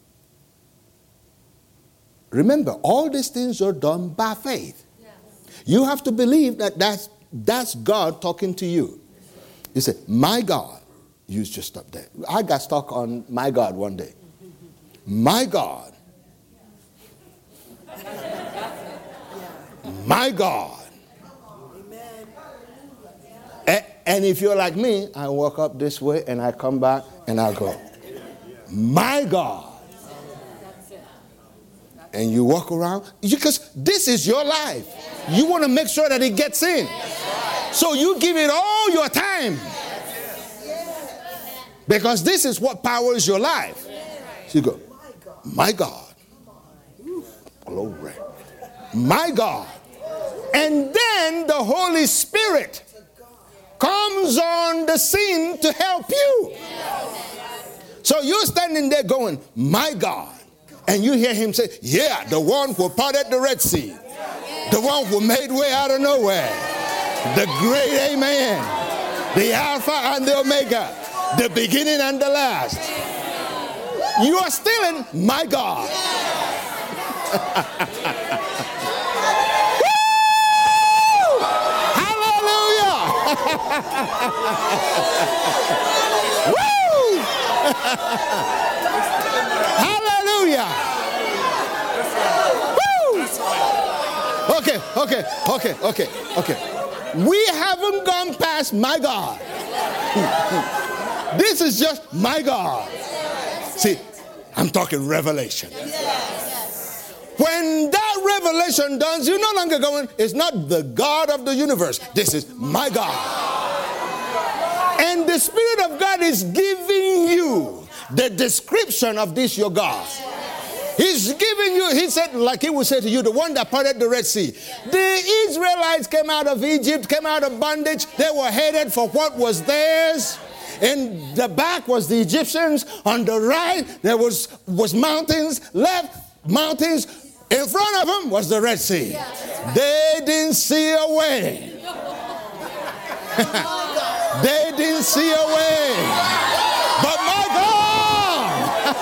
Remember, all these things are done by faith. You have to believe that that's, that's God talking to you. You say, my God. You just stop there. I got stuck on my God one day. My God. My God. And, and if you're like me, I walk up this way and I come back and I go, my God. And you walk around, because this is your life. You want to make sure that it gets in. So you give it all your time. Because this is what powers your life. So you go, my God. Glory. My God. And then the Holy Spirit comes on the scene to help you. So you're standing there going, my God. And you hear him say, yeah, the one who parted the Red Sea. The one who made way out of nowhere. The great Amen. The Alpha and the Omega. The beginning and the last. You are still in my God. Woo! Hallelujah! Woo! Hallelujah! Woo! Okay, okay, okay, okay, okay. We haven't gone past my God. This is just my God. See, I'm talking revelation. When that revelation done, you're no longer going, it's not the God of the universe. This is my God. And the Spirit of God is giving you the description of this your God. He's giving you, he said, like he would say to you, the one that parted the Red Sea. The Israelites came out of Egypt, came out of bondage. They were headed for what was theirs. In the back was the Egyptians. On the right, there was, was mountains. Left, mountains. In front of them was the Red Sea. They didn't see a way. They didn't see a way. But my God!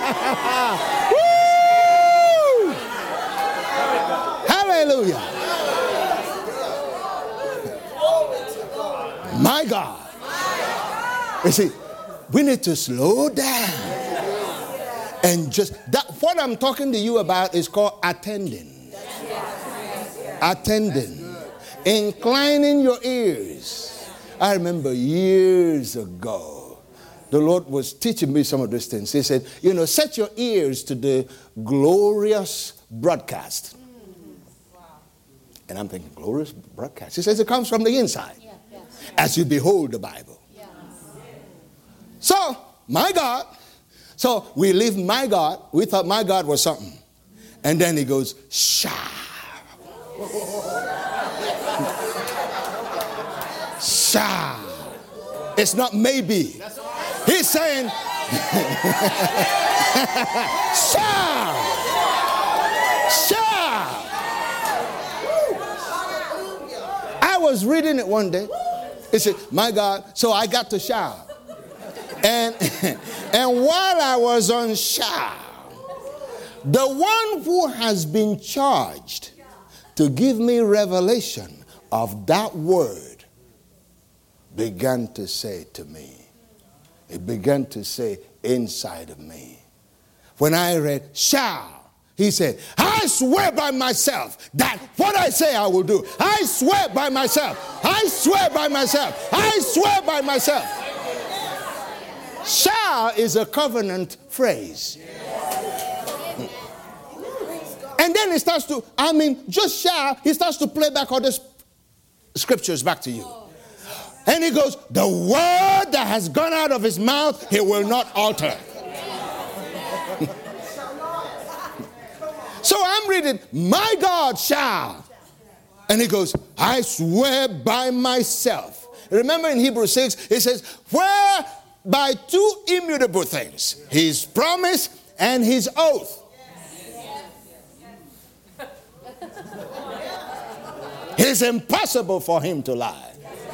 Woo! Hallelujah. My God. You see, we need to slow down and just, that, what I'm talking to you about is called attending. Attending. Inclining your ears. I remember years ago, the Lord was teaching me some of these things. He said, you know, set your ears to the glorious broadcast. And I'm thinking, glorious broadcast. He says it comes from the inside. Yeah, yeah. As you behold the Bible. Yeah. So, my God. So, we leave my God. We thought my God was something. And then he goes, Shah. Shah. It's not maybe. He's saying, Shah. Shah. I was reading it one day. It said, my God. So I got to shower. And, and while I was on shower, the one who has been charged to give me revelation of that word began to say to me, it began to say inside of me. When I read shall, he said, I swear by myself that what I say I will do. I swear by myself. I swear by myself. I swear by myself. Shall is a covenant phrase. And then he starts to, I mean, just shall, he starts to play back all the scriptures back to you. And he goes, the word that has gone out of his mouth, he will not alter. So I'm reading, my God shall. And he goes, I swear by myself. Remember in Hebrews six, it says, where by two immutable things, his promise and his oath. It's impossible for him to lie.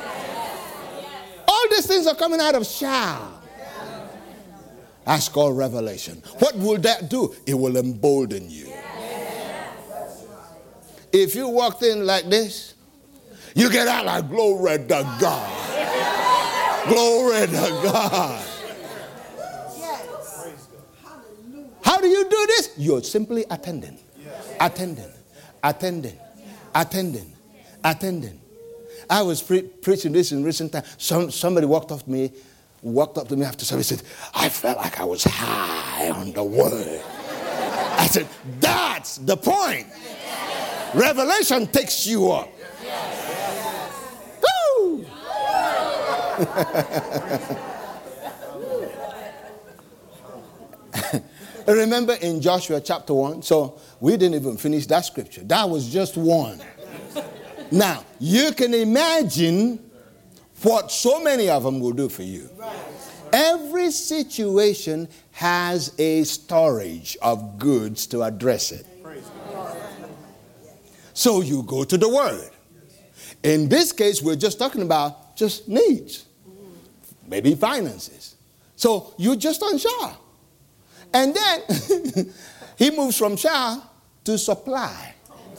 All these things are coming out of shall. That's called revelation. What will that do? It will embolden you. If you walked in like this, you get out like glory to God. Glory to God. How do you do this? You're simply attending. Attending. Attending. Attending. Attending. I was pre- preaching this in recent time. Some, somebody walked up to me, walked up to me after service and said, I felt like I was high on the word. I said, that's the point. Revelation takes you up. Woo! Remember in Joshua chapter one? So we didn't even finish that scripture. That was just one. Now, you can imagine what so many of them will do for you. Every situation has a storage of goods to address it. So you go to the word. In this case, we're just talking about just needs. Maybe finances. So you just on Shah. And then he moves from Shah to supply.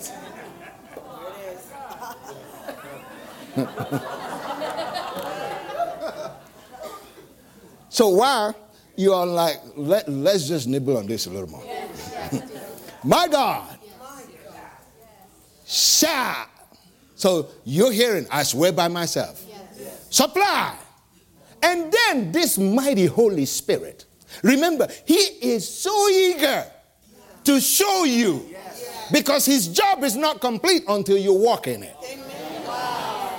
So while you are like, let, let's just nibble on this a little more. My God. Shall. So you're hearing, I swear by myself. Yes. Supply. And then this mighty Holy Spirit. Remember, he is so eager to show you. Yes. Because his job is not complete until you walk in it. Wow.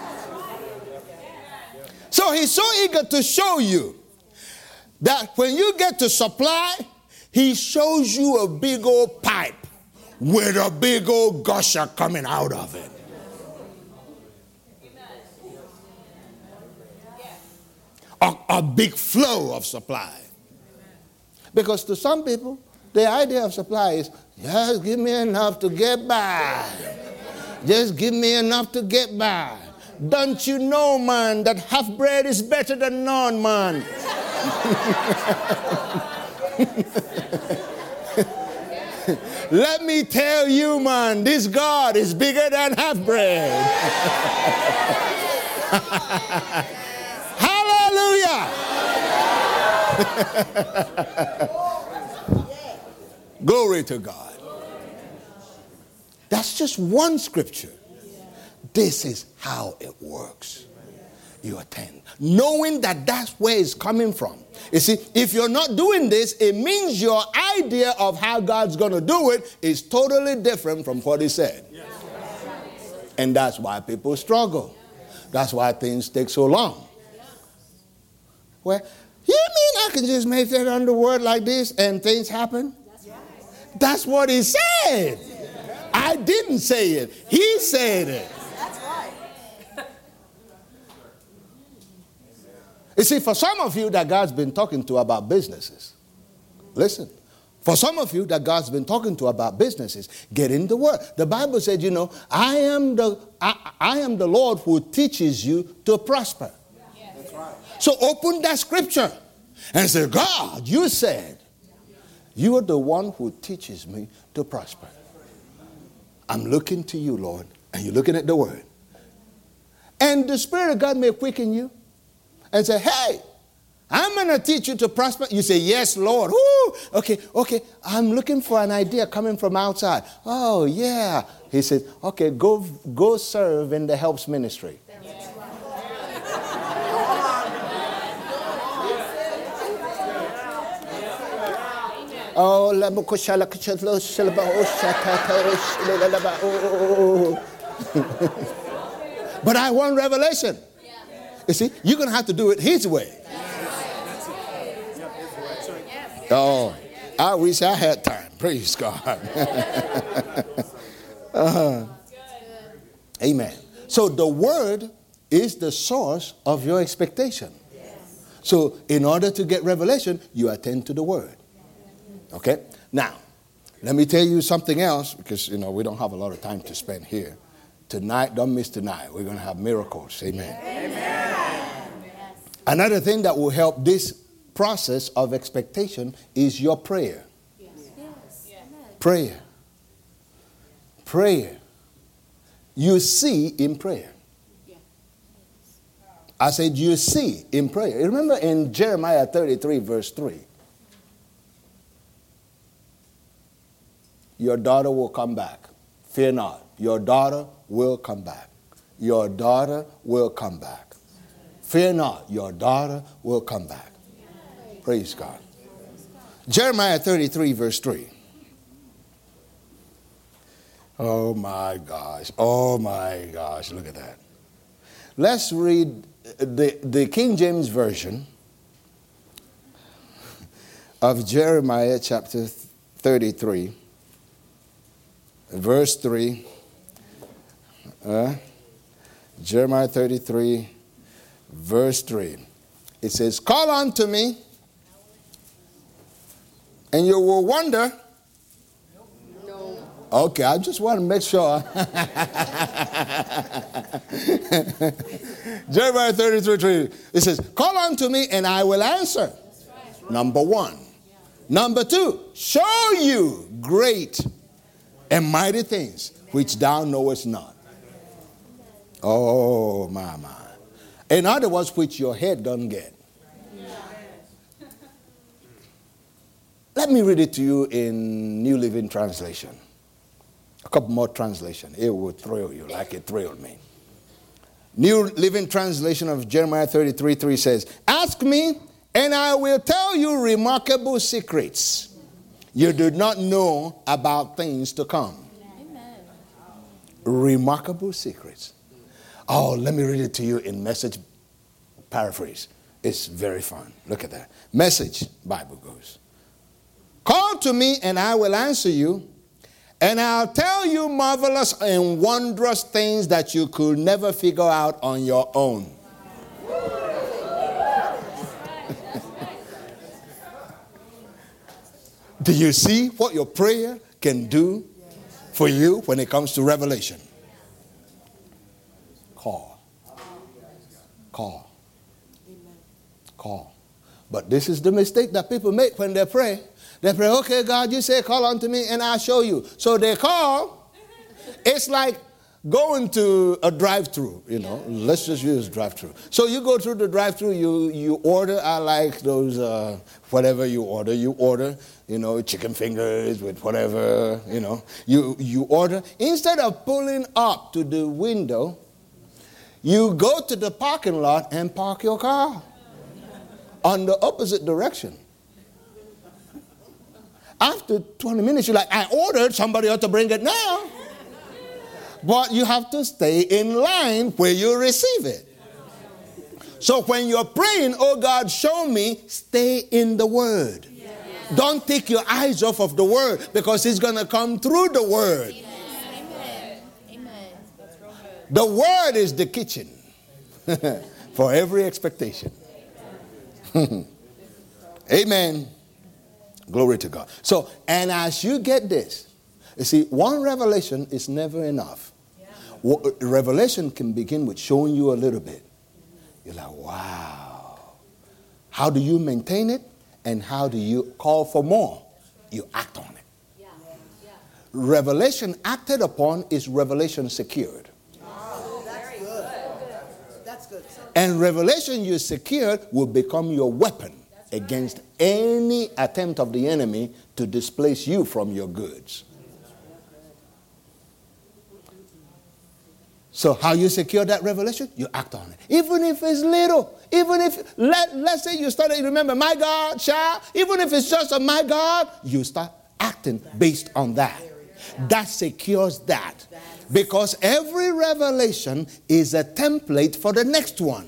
So he's so eager to show you that when you get to supply, he shows you a big old pipe with a big old gusher coming out of it. A, a big flow of supply. Because to some people, the idea of supply is, just give me enough to get by. Just give me enough to get by. Don't you know, man, that half bread is better than none, man. Let me tell you, man, this God is bigger than half bread. Hallelujah. Glory to God. That's just one scripture. This is how it works. You attend, knowing that that's where it's coming from. You see, if you're not doing this, it means your idea of how God's going to do it is totally different from what he said. And that's why people struggle. That's why things take so long. Well, you mean I can just make that under word like this and things happen? That's what he said. I didn't say it. He said it. You see, for some of you that God's been talking to about businesses, listen, for some of you that God's been talking to about businesses, get in the word. The Bible said, you know, I am the I, I am the Lord who teaches you to prosper. Yes. That's right. So open that scripture and say, God, you said, you are the one who teaches me to prosper. I'm looking to you, Lord, and you're looking at the word. And the Spirit of God may quicken you and say, hey, I'm going to teach you to prosper. You say, yes, Lord. Woo! Okay, okay. I'm looking for an idea coming from outside. Oh, yeah. He said, okay, go go serve in the helps ministry. Oh, but I want revelation. You see, you're going to have to do it his way. Oh, I wish I had time. Praise God. uh, amen. So the word is the source of your expectation. So in order to get revelation, you attend to the word. Okay? Now, let me tell you something else, because, you know, we don't have a lot of time to spend here. Tonight, don't miss tonight. We're going to have miracles. Amen. Amen. Another thing that will help this process of expectation is your prayer. Yes. Yes. Prayer. Prayer. You see in prayer. I said you see in prayer. Remember in Jeremiah thirty-three verse three. Your daughter will come back. Fear not. Your daughter will come back. Your daughter will come back. Fear not. Your daughter will come back. Praise God. Jeremiah thirty-three verse three. Oh my gosh. Oh my gosh. Look at that. Let's read the, the King James Version of Jeremiah chapter thirty-three. Verse three, uh, Jeremiah thirty-three, verse three. It says, call unto me, and you will wonder. No. Okay, I just want to make sure. Jeremiah thirty-three, three. It says, call unto me, and I will answer. Right. Number one. Yeah. Number two, show you great and mighty things which thou knowest not. Oh, my, my. In other words, which your head doesn't get. Let me read it to you in New Living Translation. A couple more translations. It will thrill you like it thrilled me. New Living Translation of Jeremiah thirty-three, three says, ask me, and I will tell you remarkable secrets you do not know about things to come. Amen. Remarkable secrets. Oh, let me read it to you in Message paraphrase. It's very fun. Look at that. Message Bible goes, call to me and I will answer you, and I'll tell you marvelous and wondrous things that you could never figure out on your own. Do you see what your prayer can do for you when it comes to revelation? Call. Call. Call. But this is the mistake that people make when they pray. They pray, okay, God, you say call unto me and I'll show you. So they call. It's like going to a drive-through, you know, let's just use drive-through. So you go through the drive-through, you, you order, I like those, uh, whatever you order, you order, you know, chicken fingers with whatever, you know, you, you order. Instead of pulling up to the window, you go to the parking lot and park your car on the opposite direction. After twenty minutes, you're like, I ordered, somebody ought to bring it now. But you have to stay in line where you receive it. So when you're praying, oh God, show me, stay in the Word. Yes. Don't take your eyes off of the Word, because it's going to come through the Word. Amen. Amen. The Word is the kitchen for every expectation. Amen. Glory to God. So, and as you get this, you see, one revelation is never enough. Yeah. Revelation can begin with showing you a little bit. You're like, wow. How do you maintain it? And how do you call for more? You act on it. Yeah. Yeah. Revelation acted upon is revelation secured. Oh, that's good. That's good. And revelation you secured will become your weapon against any attempt of the enemy to displace you from your goods. So how you secure that revelation? You act on it. Even if it's little. Even if, let, let's say you started, remember, my God shall. Even if it's just a my God, you start acting based on that. That secures that. Because every revelation is a template for the next one.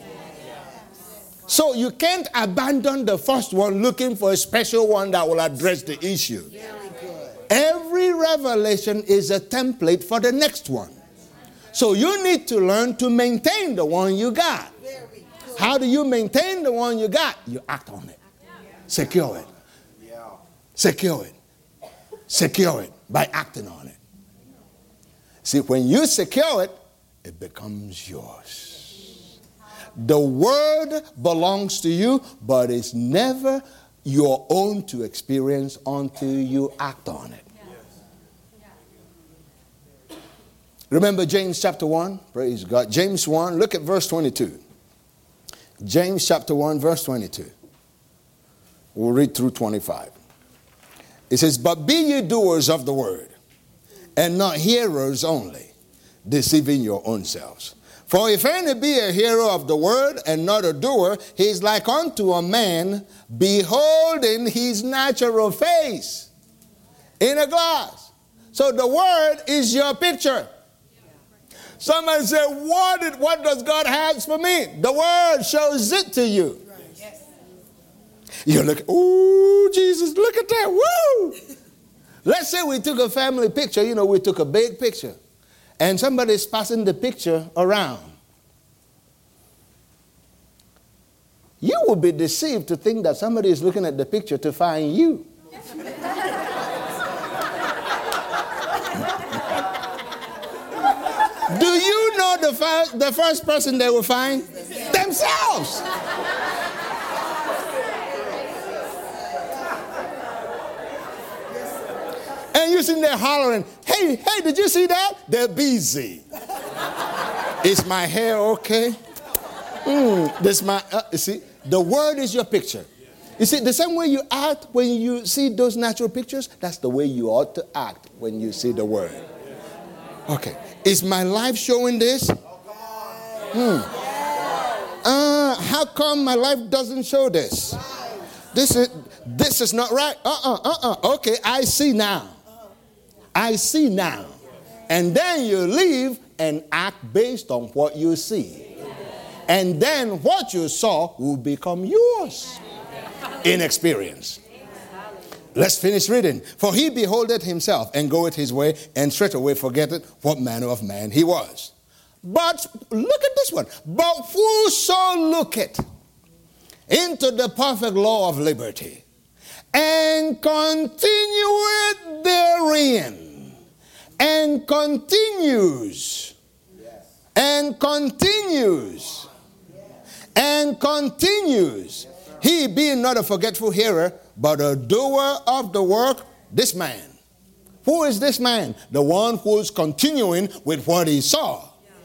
So you can't abandon the first one looking for a special one that will address the issue. Every revelation is a template for the next one. So you need to learn to maintain the one you got. How do you maintain the one you got? You act on it. Secure it. Secure it. Secure it by acting on it. See, when you secure it, it becomes yours. The word belongs to you, but it's never your own to experience until you act on it. Remember James chapter one? Praise God. James one, look at verse twenty-two. James chapter one, verse twenty-two. We'll read through twenty-five. It says, but be ye doers of the word, and not hearers only, deceiving your own selves. For if any be a hearer of the word and not a doer, he is like unto a man beholding his natural face in a glass. So the word is your picture. Somebody said, what, did, what does God have for me? The word shows it to you. Yes. You look, ooh, Jesus, look at that, woo! Let's say we took a family picture, you know, we took a big picture, and somebody's passing the picture around. You will be deceived to think that somebody is looking at the picture to find you. Do you know the, fir- the first person they will find? Themselves. And you're sitting there hollering, hey, hey, did you see that? They're busy. Is my hair okay? Mm, this my, uh, you see, the word is your picture. You see, the same way you act when you see those natural pictures, that's the way you ought to act when you see the word. Okay. Is my life showing this? Hmm. Uh, how come my life doesn't show this? This is this is not right. Uh-uh, uh-uh. Okay, I see now. I see now. And then you leave and act based on what you see. And then what you saw will become yours in experience. Let's finish reading. For he beholdeth himself and goeth his way, and straightway forgetteth what manner of man he was. But look at this one. But whoso looketh into the perfect law of liberty, and continueth therein, and continues, and continues, and continues, he being not a forgetful hearer, but a doer of the work, this man, Who is this man? The one who is continuing with what he saw.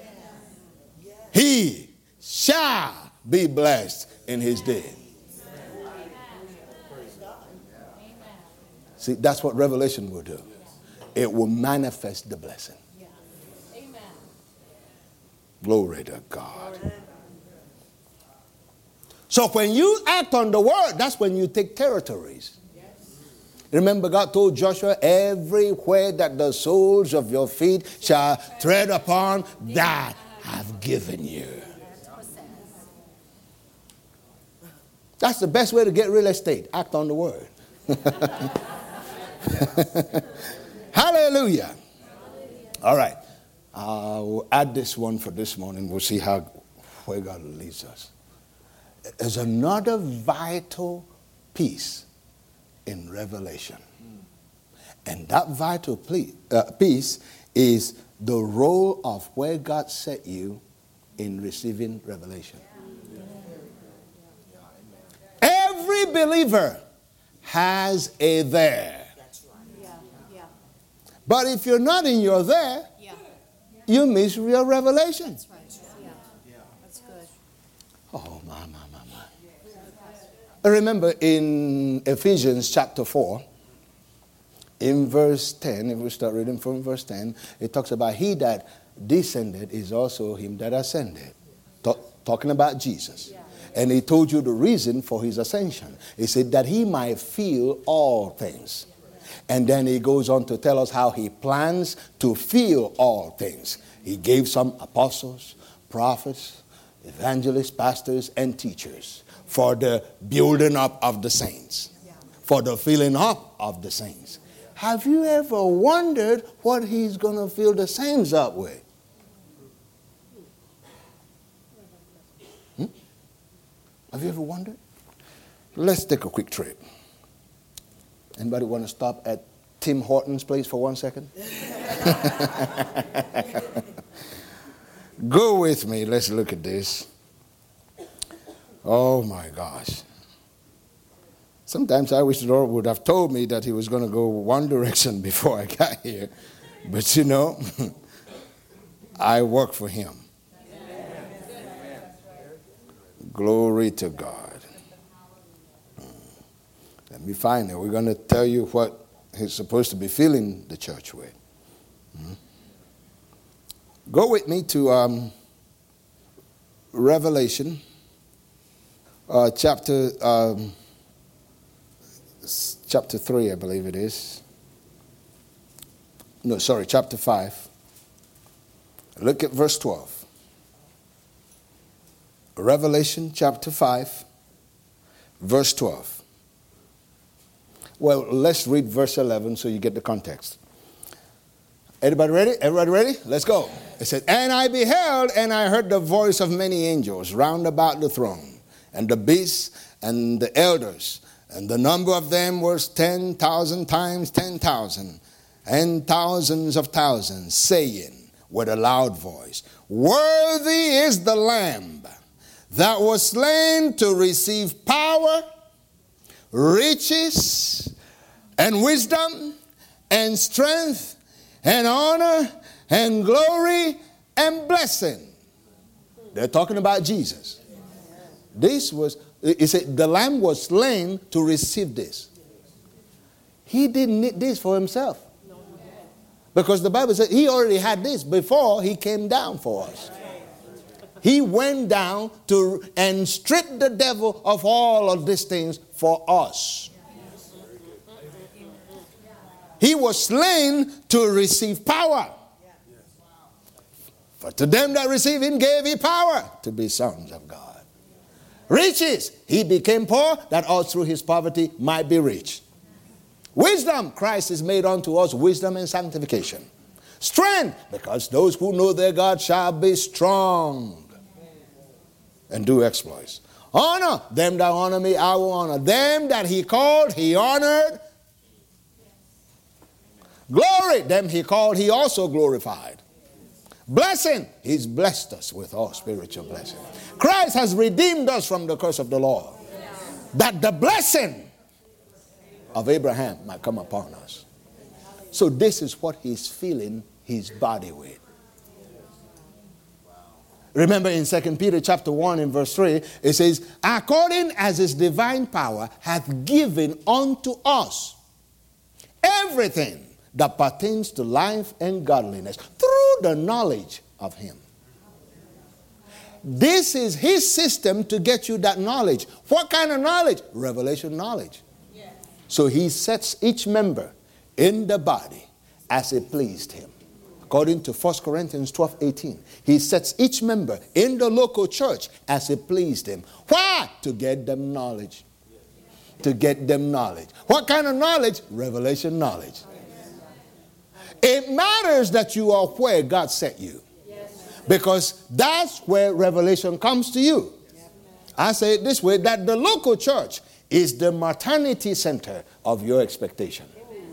He shall be blessed in his day. See, that's what revelation will do. It will manifest the blessing. Glory to God. So when you act on the word, that's when you take territories. Remember, God told Joshua, everywhere that the soles of your feet shall tread upon, that I've given you. That's the best way to get real estate. Act on the word. Hallelujah. All right. Uh, we'll add this one for this morning. We'll see how where God leads us. There's another vital piece in Revelation. And that vital ple- uh, piece is the role of where God set you in receiving revelation. Every believer has a there. But if you're not in your there, you miss your revelation. That's right. Yeah. That's good. Oh, my, my, my, my. Remember in Ephesians chapter four, in verse ten, if we start reading from verse ten, it talks about he that descended is also him that ascended. Talk, talking about Jesus. And he told you the reason for his ascension. He said that he might feel all things. And then he goes on to tell us how he plans to fill all things. He gave some apostles, prophets, evangelists, pastors, and teachers for the building up of the saints, for the filling up of the saints. Have you ever wondered what he's going to fill the saints up with? Hmm? Have you ever wondered? Let's take a quick trip. Anybody want to stop at Tim Hortons place for one second? Go with me. Let's look at this. Oh my gosh. Sometimes I wish the Lord would have told me that he was going to go one direction before I got here. But you know, I work for him. Glory to God. Let me find it. We're going to tell you what he's supposed to be filling the church with. Mm-hmm. Go with me to um, Revelation, uh, chapter um, chapter three, I believe it is. No, sorry, chapter five. Look at verse twelve. Revelation chapter five, verse twelve. Well, let's read verse eleven so you get the context. Everybody ready? Everybody ready? Let's go. It said, and I beheld, and I heard the voice of many angels round about the throne, and the beasts, and the elders, and the number of them was ten thousand times ten thousand, and thousands of thousands, saying with a loud voice, worthy is the Lamb that was slain to receive power, riches, and wisdom, and strength, and honor, and glory, and blessing. They're talking about Jesus. This was, it said, the Lamb was slain to receive this. He didn't need this for himself. Because the Bible says he already had this before he came down for us. He went down to and stripped the devil of all of these things for us. He was slain to receive power. For to them that receive him gave he power to be sons of God. Riches, he became poor that all through his poverty might be rich. Wisdom, Christ is made unto us wisdom and sanctification. Strength, because those who know their God shall be strong and do exploits. Honor, them that honor me, I will honor. Them that he called, he honored. Glory, them he called, he also glorified. Blessing, he's blessed us with all spiritual blessing. Christ has redeemed us from the curse of the law, that the blessing of Abraham might come upon us. So this is what he's filling his body with. Remember in Second Peter chapter one and verse three, it says, according as his divine power hath given unto us everything that pertains to life and godliness through the knowledge of him. This is his system to get you that knowledge. What kind of knowledge? Revelation knowledge. Yes. So he sets each member in the body as it pleased him. According to First Corinthians twelve eighteen, he sets each member in the local church as it pleased him. Why? To get them knowledge. To get them knowledge. What kind of knowledge? Revelation knowledge. It matters that you are where God set you. Because that's where revelation comes to you. I say it this way, that the local church is the maternity center of your expectation.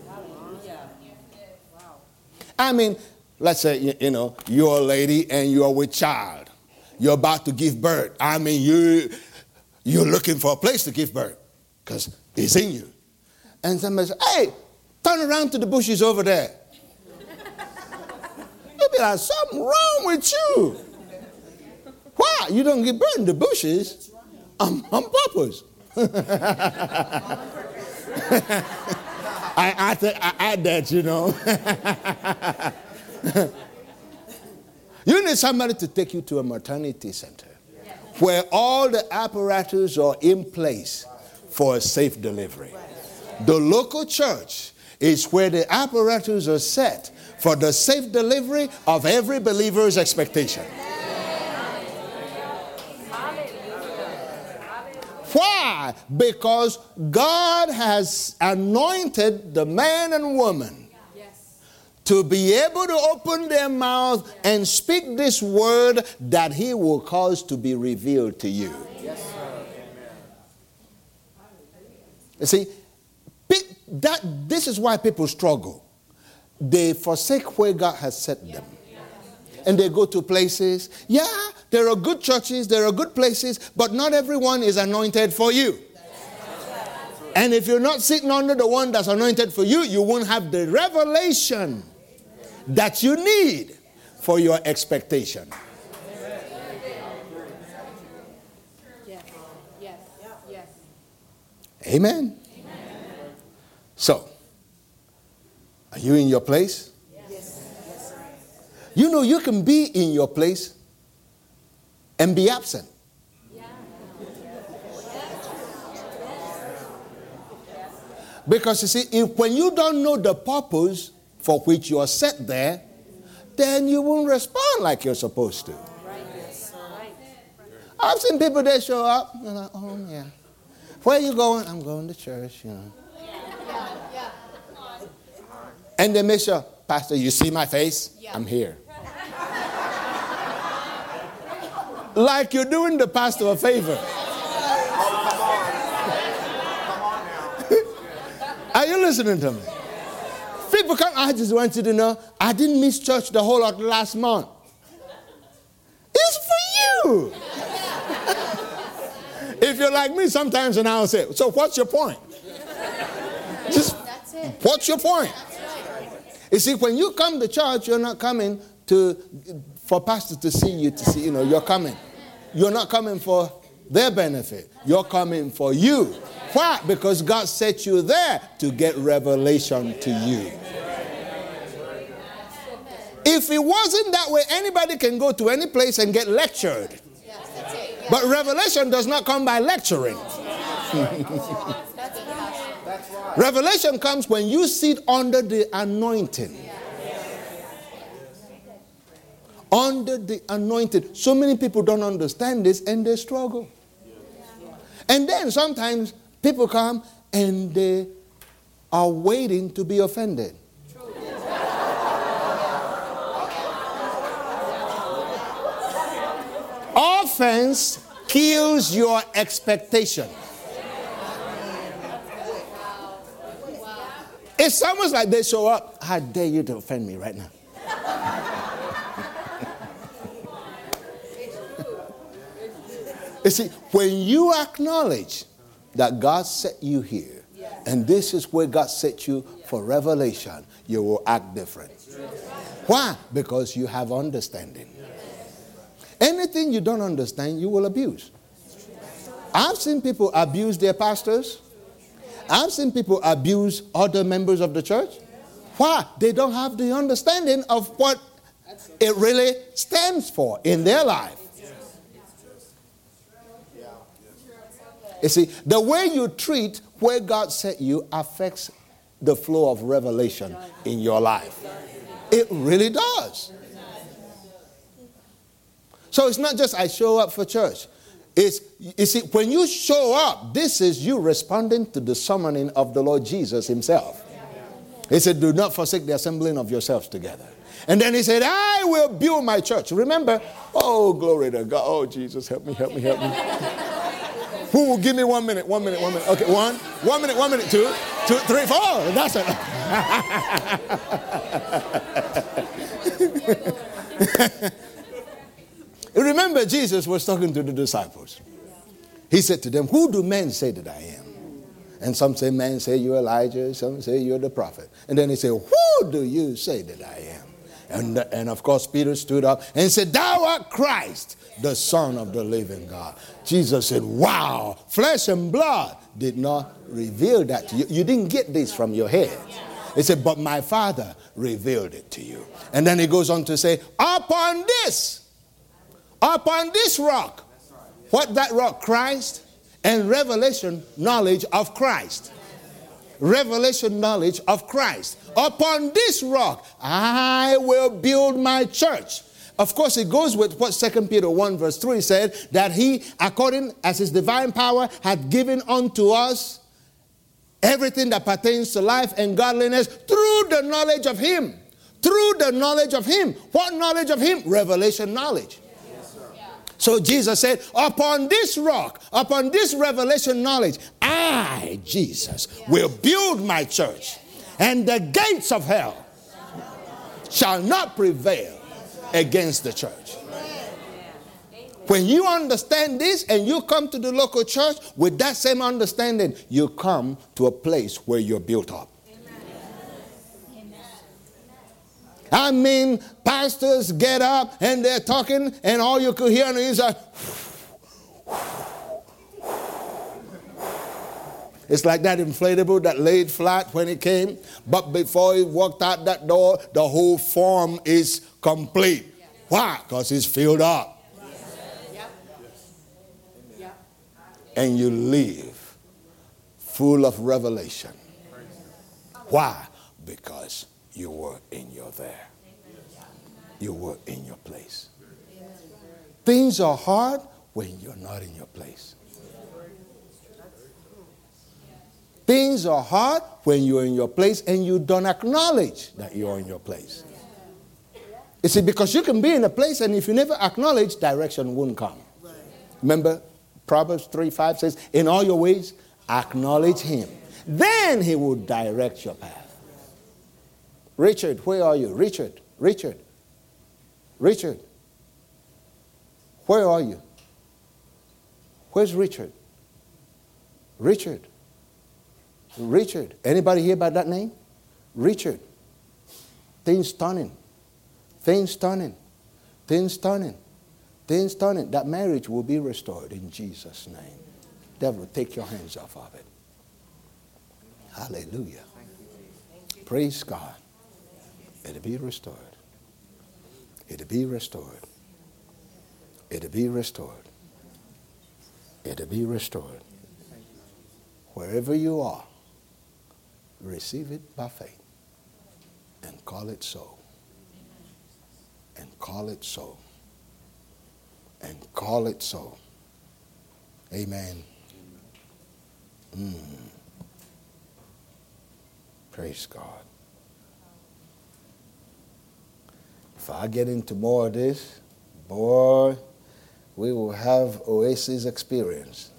I mean, let's say, you, you know, you're a lady and you're with child. You're about to give birth. I mean, you, you're looking for a place to give birth because it's in you. And somebody says, hey, turn around to the bushes over there. You'll be like, something wrong with you. Why? You don't give birth in the bushes on, on purpose. I, I, th- I add that, you know. You need somebody to take you to a maternity center where all the apparatus are in place for a safe delivery. The local church is where the apparatus are set for the safe delivery of every believer's expectation. Why? Because God has anointed the man and woman to be able to open their mouth and speak this word that he will cause to be revealed to you. You see, that, this is why people struggle. They forsake where God has set them. And they go to places. Yeah, there are good churches, there are good places, but not everyone is anointed for you. And if you're not sitting under the one that's anointed for you, you won't have the revelation that you need for your expectation. Yes. Yes. Yes. Amen. So, are you in your place? Yes. Yes, sir. You know, you can be in your place and be absent. Because you see, if, when you don't know the purpose for which you are set there, then you won't respond like you're supposed to. I've seen people, they show up, they're like, oh yeah. Where are you going? I'm going to church, you know. And they make sure, Pastor, you see my face? Yeah. I'm here. Like you're doing the pastor a favor. Are you listening to me? People come, I just want you to know, I didn't miss church the whole of last month. It's for you. If you're like me sometimes, and I'll say, so what's your point? Just, That's it. What's your point? You see, when you come to church, you're not coming to for pastor to see you, to see, you know, you're coming. You're not coming for their benefit. You're coming for you. Why? Because God set you there to get revelation to you. If it wasn't that way, anybody can go to any place and get lectured. But revelation does not come by lecturing. Revelation comes when you sit under the anointing. Under the anointing. So many people don't understand this and they struggle. And then sometimes people come and they are waiting to be offended. Offense kills your expectation. It's almost like they show up. I dare you to offend me right now. You see, when you acknowledge that God set you here And this is where God set you for revelation. You will act different. Why? Because you have understanding. Anything you don't understand, you will abuse. I've seen people abuse their pastors. I've seen people abuse other members of the church. Why? They don't have the understanding of what it really stands for in their life. You see, the way you treat where God set you affects the flow of revelation in your life. It really does. So it's not just I show up for church. It's, you see, when you show up, this is you responding to the summoning of the Lord Jesus himself. He said, do not forsake the assembling of yourselves together. And then he said, I will build my church. Remember? Oh, glory to God. Oh, Jesus, help me, help me, help me. Who will give me one minute, one minute, one minute. Okay, one, one minute, one minute, two, two, three, four. That's it. Remember, Jesus was talking to the disciples. He said to them, who do men say that I am? And some say, men say you're Elijah. Some say you're the prophet. And then he said, who do you say that I am? And, and of course, Peter stood up and said, thou art Christ, the Son of the living God. Jesus said, wow, flesh and blood did not reveal that to you. You didn't get this from your head. He said, but my Father revealed it to you. And then he goes on to say, upon this, upon this rock. What that rock? Christ and revelation knowledge of Christ. Revelation knowledge of Christ. Upon this rock, I will build my church. Of course, it goes with what Second Peter one verse three said, that he, according as his divine power, had given unto us everything that pertains to life and godliness through the knowledge of him. Through the knowledge of him. What knowledge of him? Revelation knowledge. So Jesus said, upon this rock, upon this revelation knowledge, I, Jesus, will build my church, and the gates of hell shall not prevail against the church. When you understand this and you come to the local church with that same understanding, you come to a place where you're built up. I mean, pastors get up and they're talking and all you could hear on the inside. It's like that inflatable that laid flat when it came. But before it walked out that door, the whole form is complete. Why? Because it's filled up. And you leave full of revelation. Why? Because you were in your there. You were in your place. Things are hard when you're not in your place. Things are hard when you're in your place and you don't acknowledge that you're in your place. You see, because you can be in a place and if you never acknowledge, direction won't come. Remember, Proverbs three five says, in all your ways, acknowledge him. Then he will direct your path. Richard, where are you? Richard, Richard, Richard. Where are you? Where's Richard? Richard. Richard. Anybody hear about that name? Richard. Things turning. Things turning. Things turning. Things turning. That marriage will be restored in Jesus' name. Devil, take your hands off of it. Hallelujah. Praise God. It'll be restored. It'll be restored. It'll be restored. It'll be restored. Wherever you are, receive it by faith and call it so. And call it so. And call it so. Amen. Mm. Praise God. If I get into more of this, boy, we will have Oasis experience.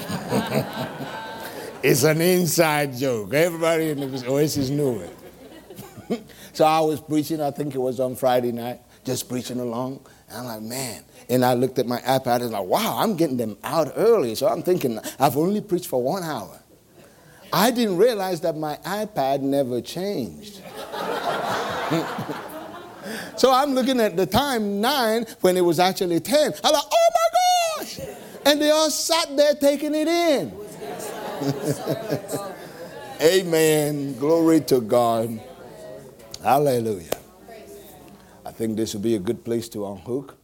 It's an inside joke. Everybody in the Oasis knew it. So I was preaching, I think it was on Friday night, just preaching along. And I'm like, man. And I looked at my iPad and like, wow, I'm getting them out early. So I'm thinking, I've only preached for one hour. I didn't realize that my iPad never changed. So I'm looking at the time, nine, when it was actually ten. I'm like, oh my gosh! And they all sat there taking it in. Amen. Glory to God. Hallelujah. I think this would be a good place to unhook.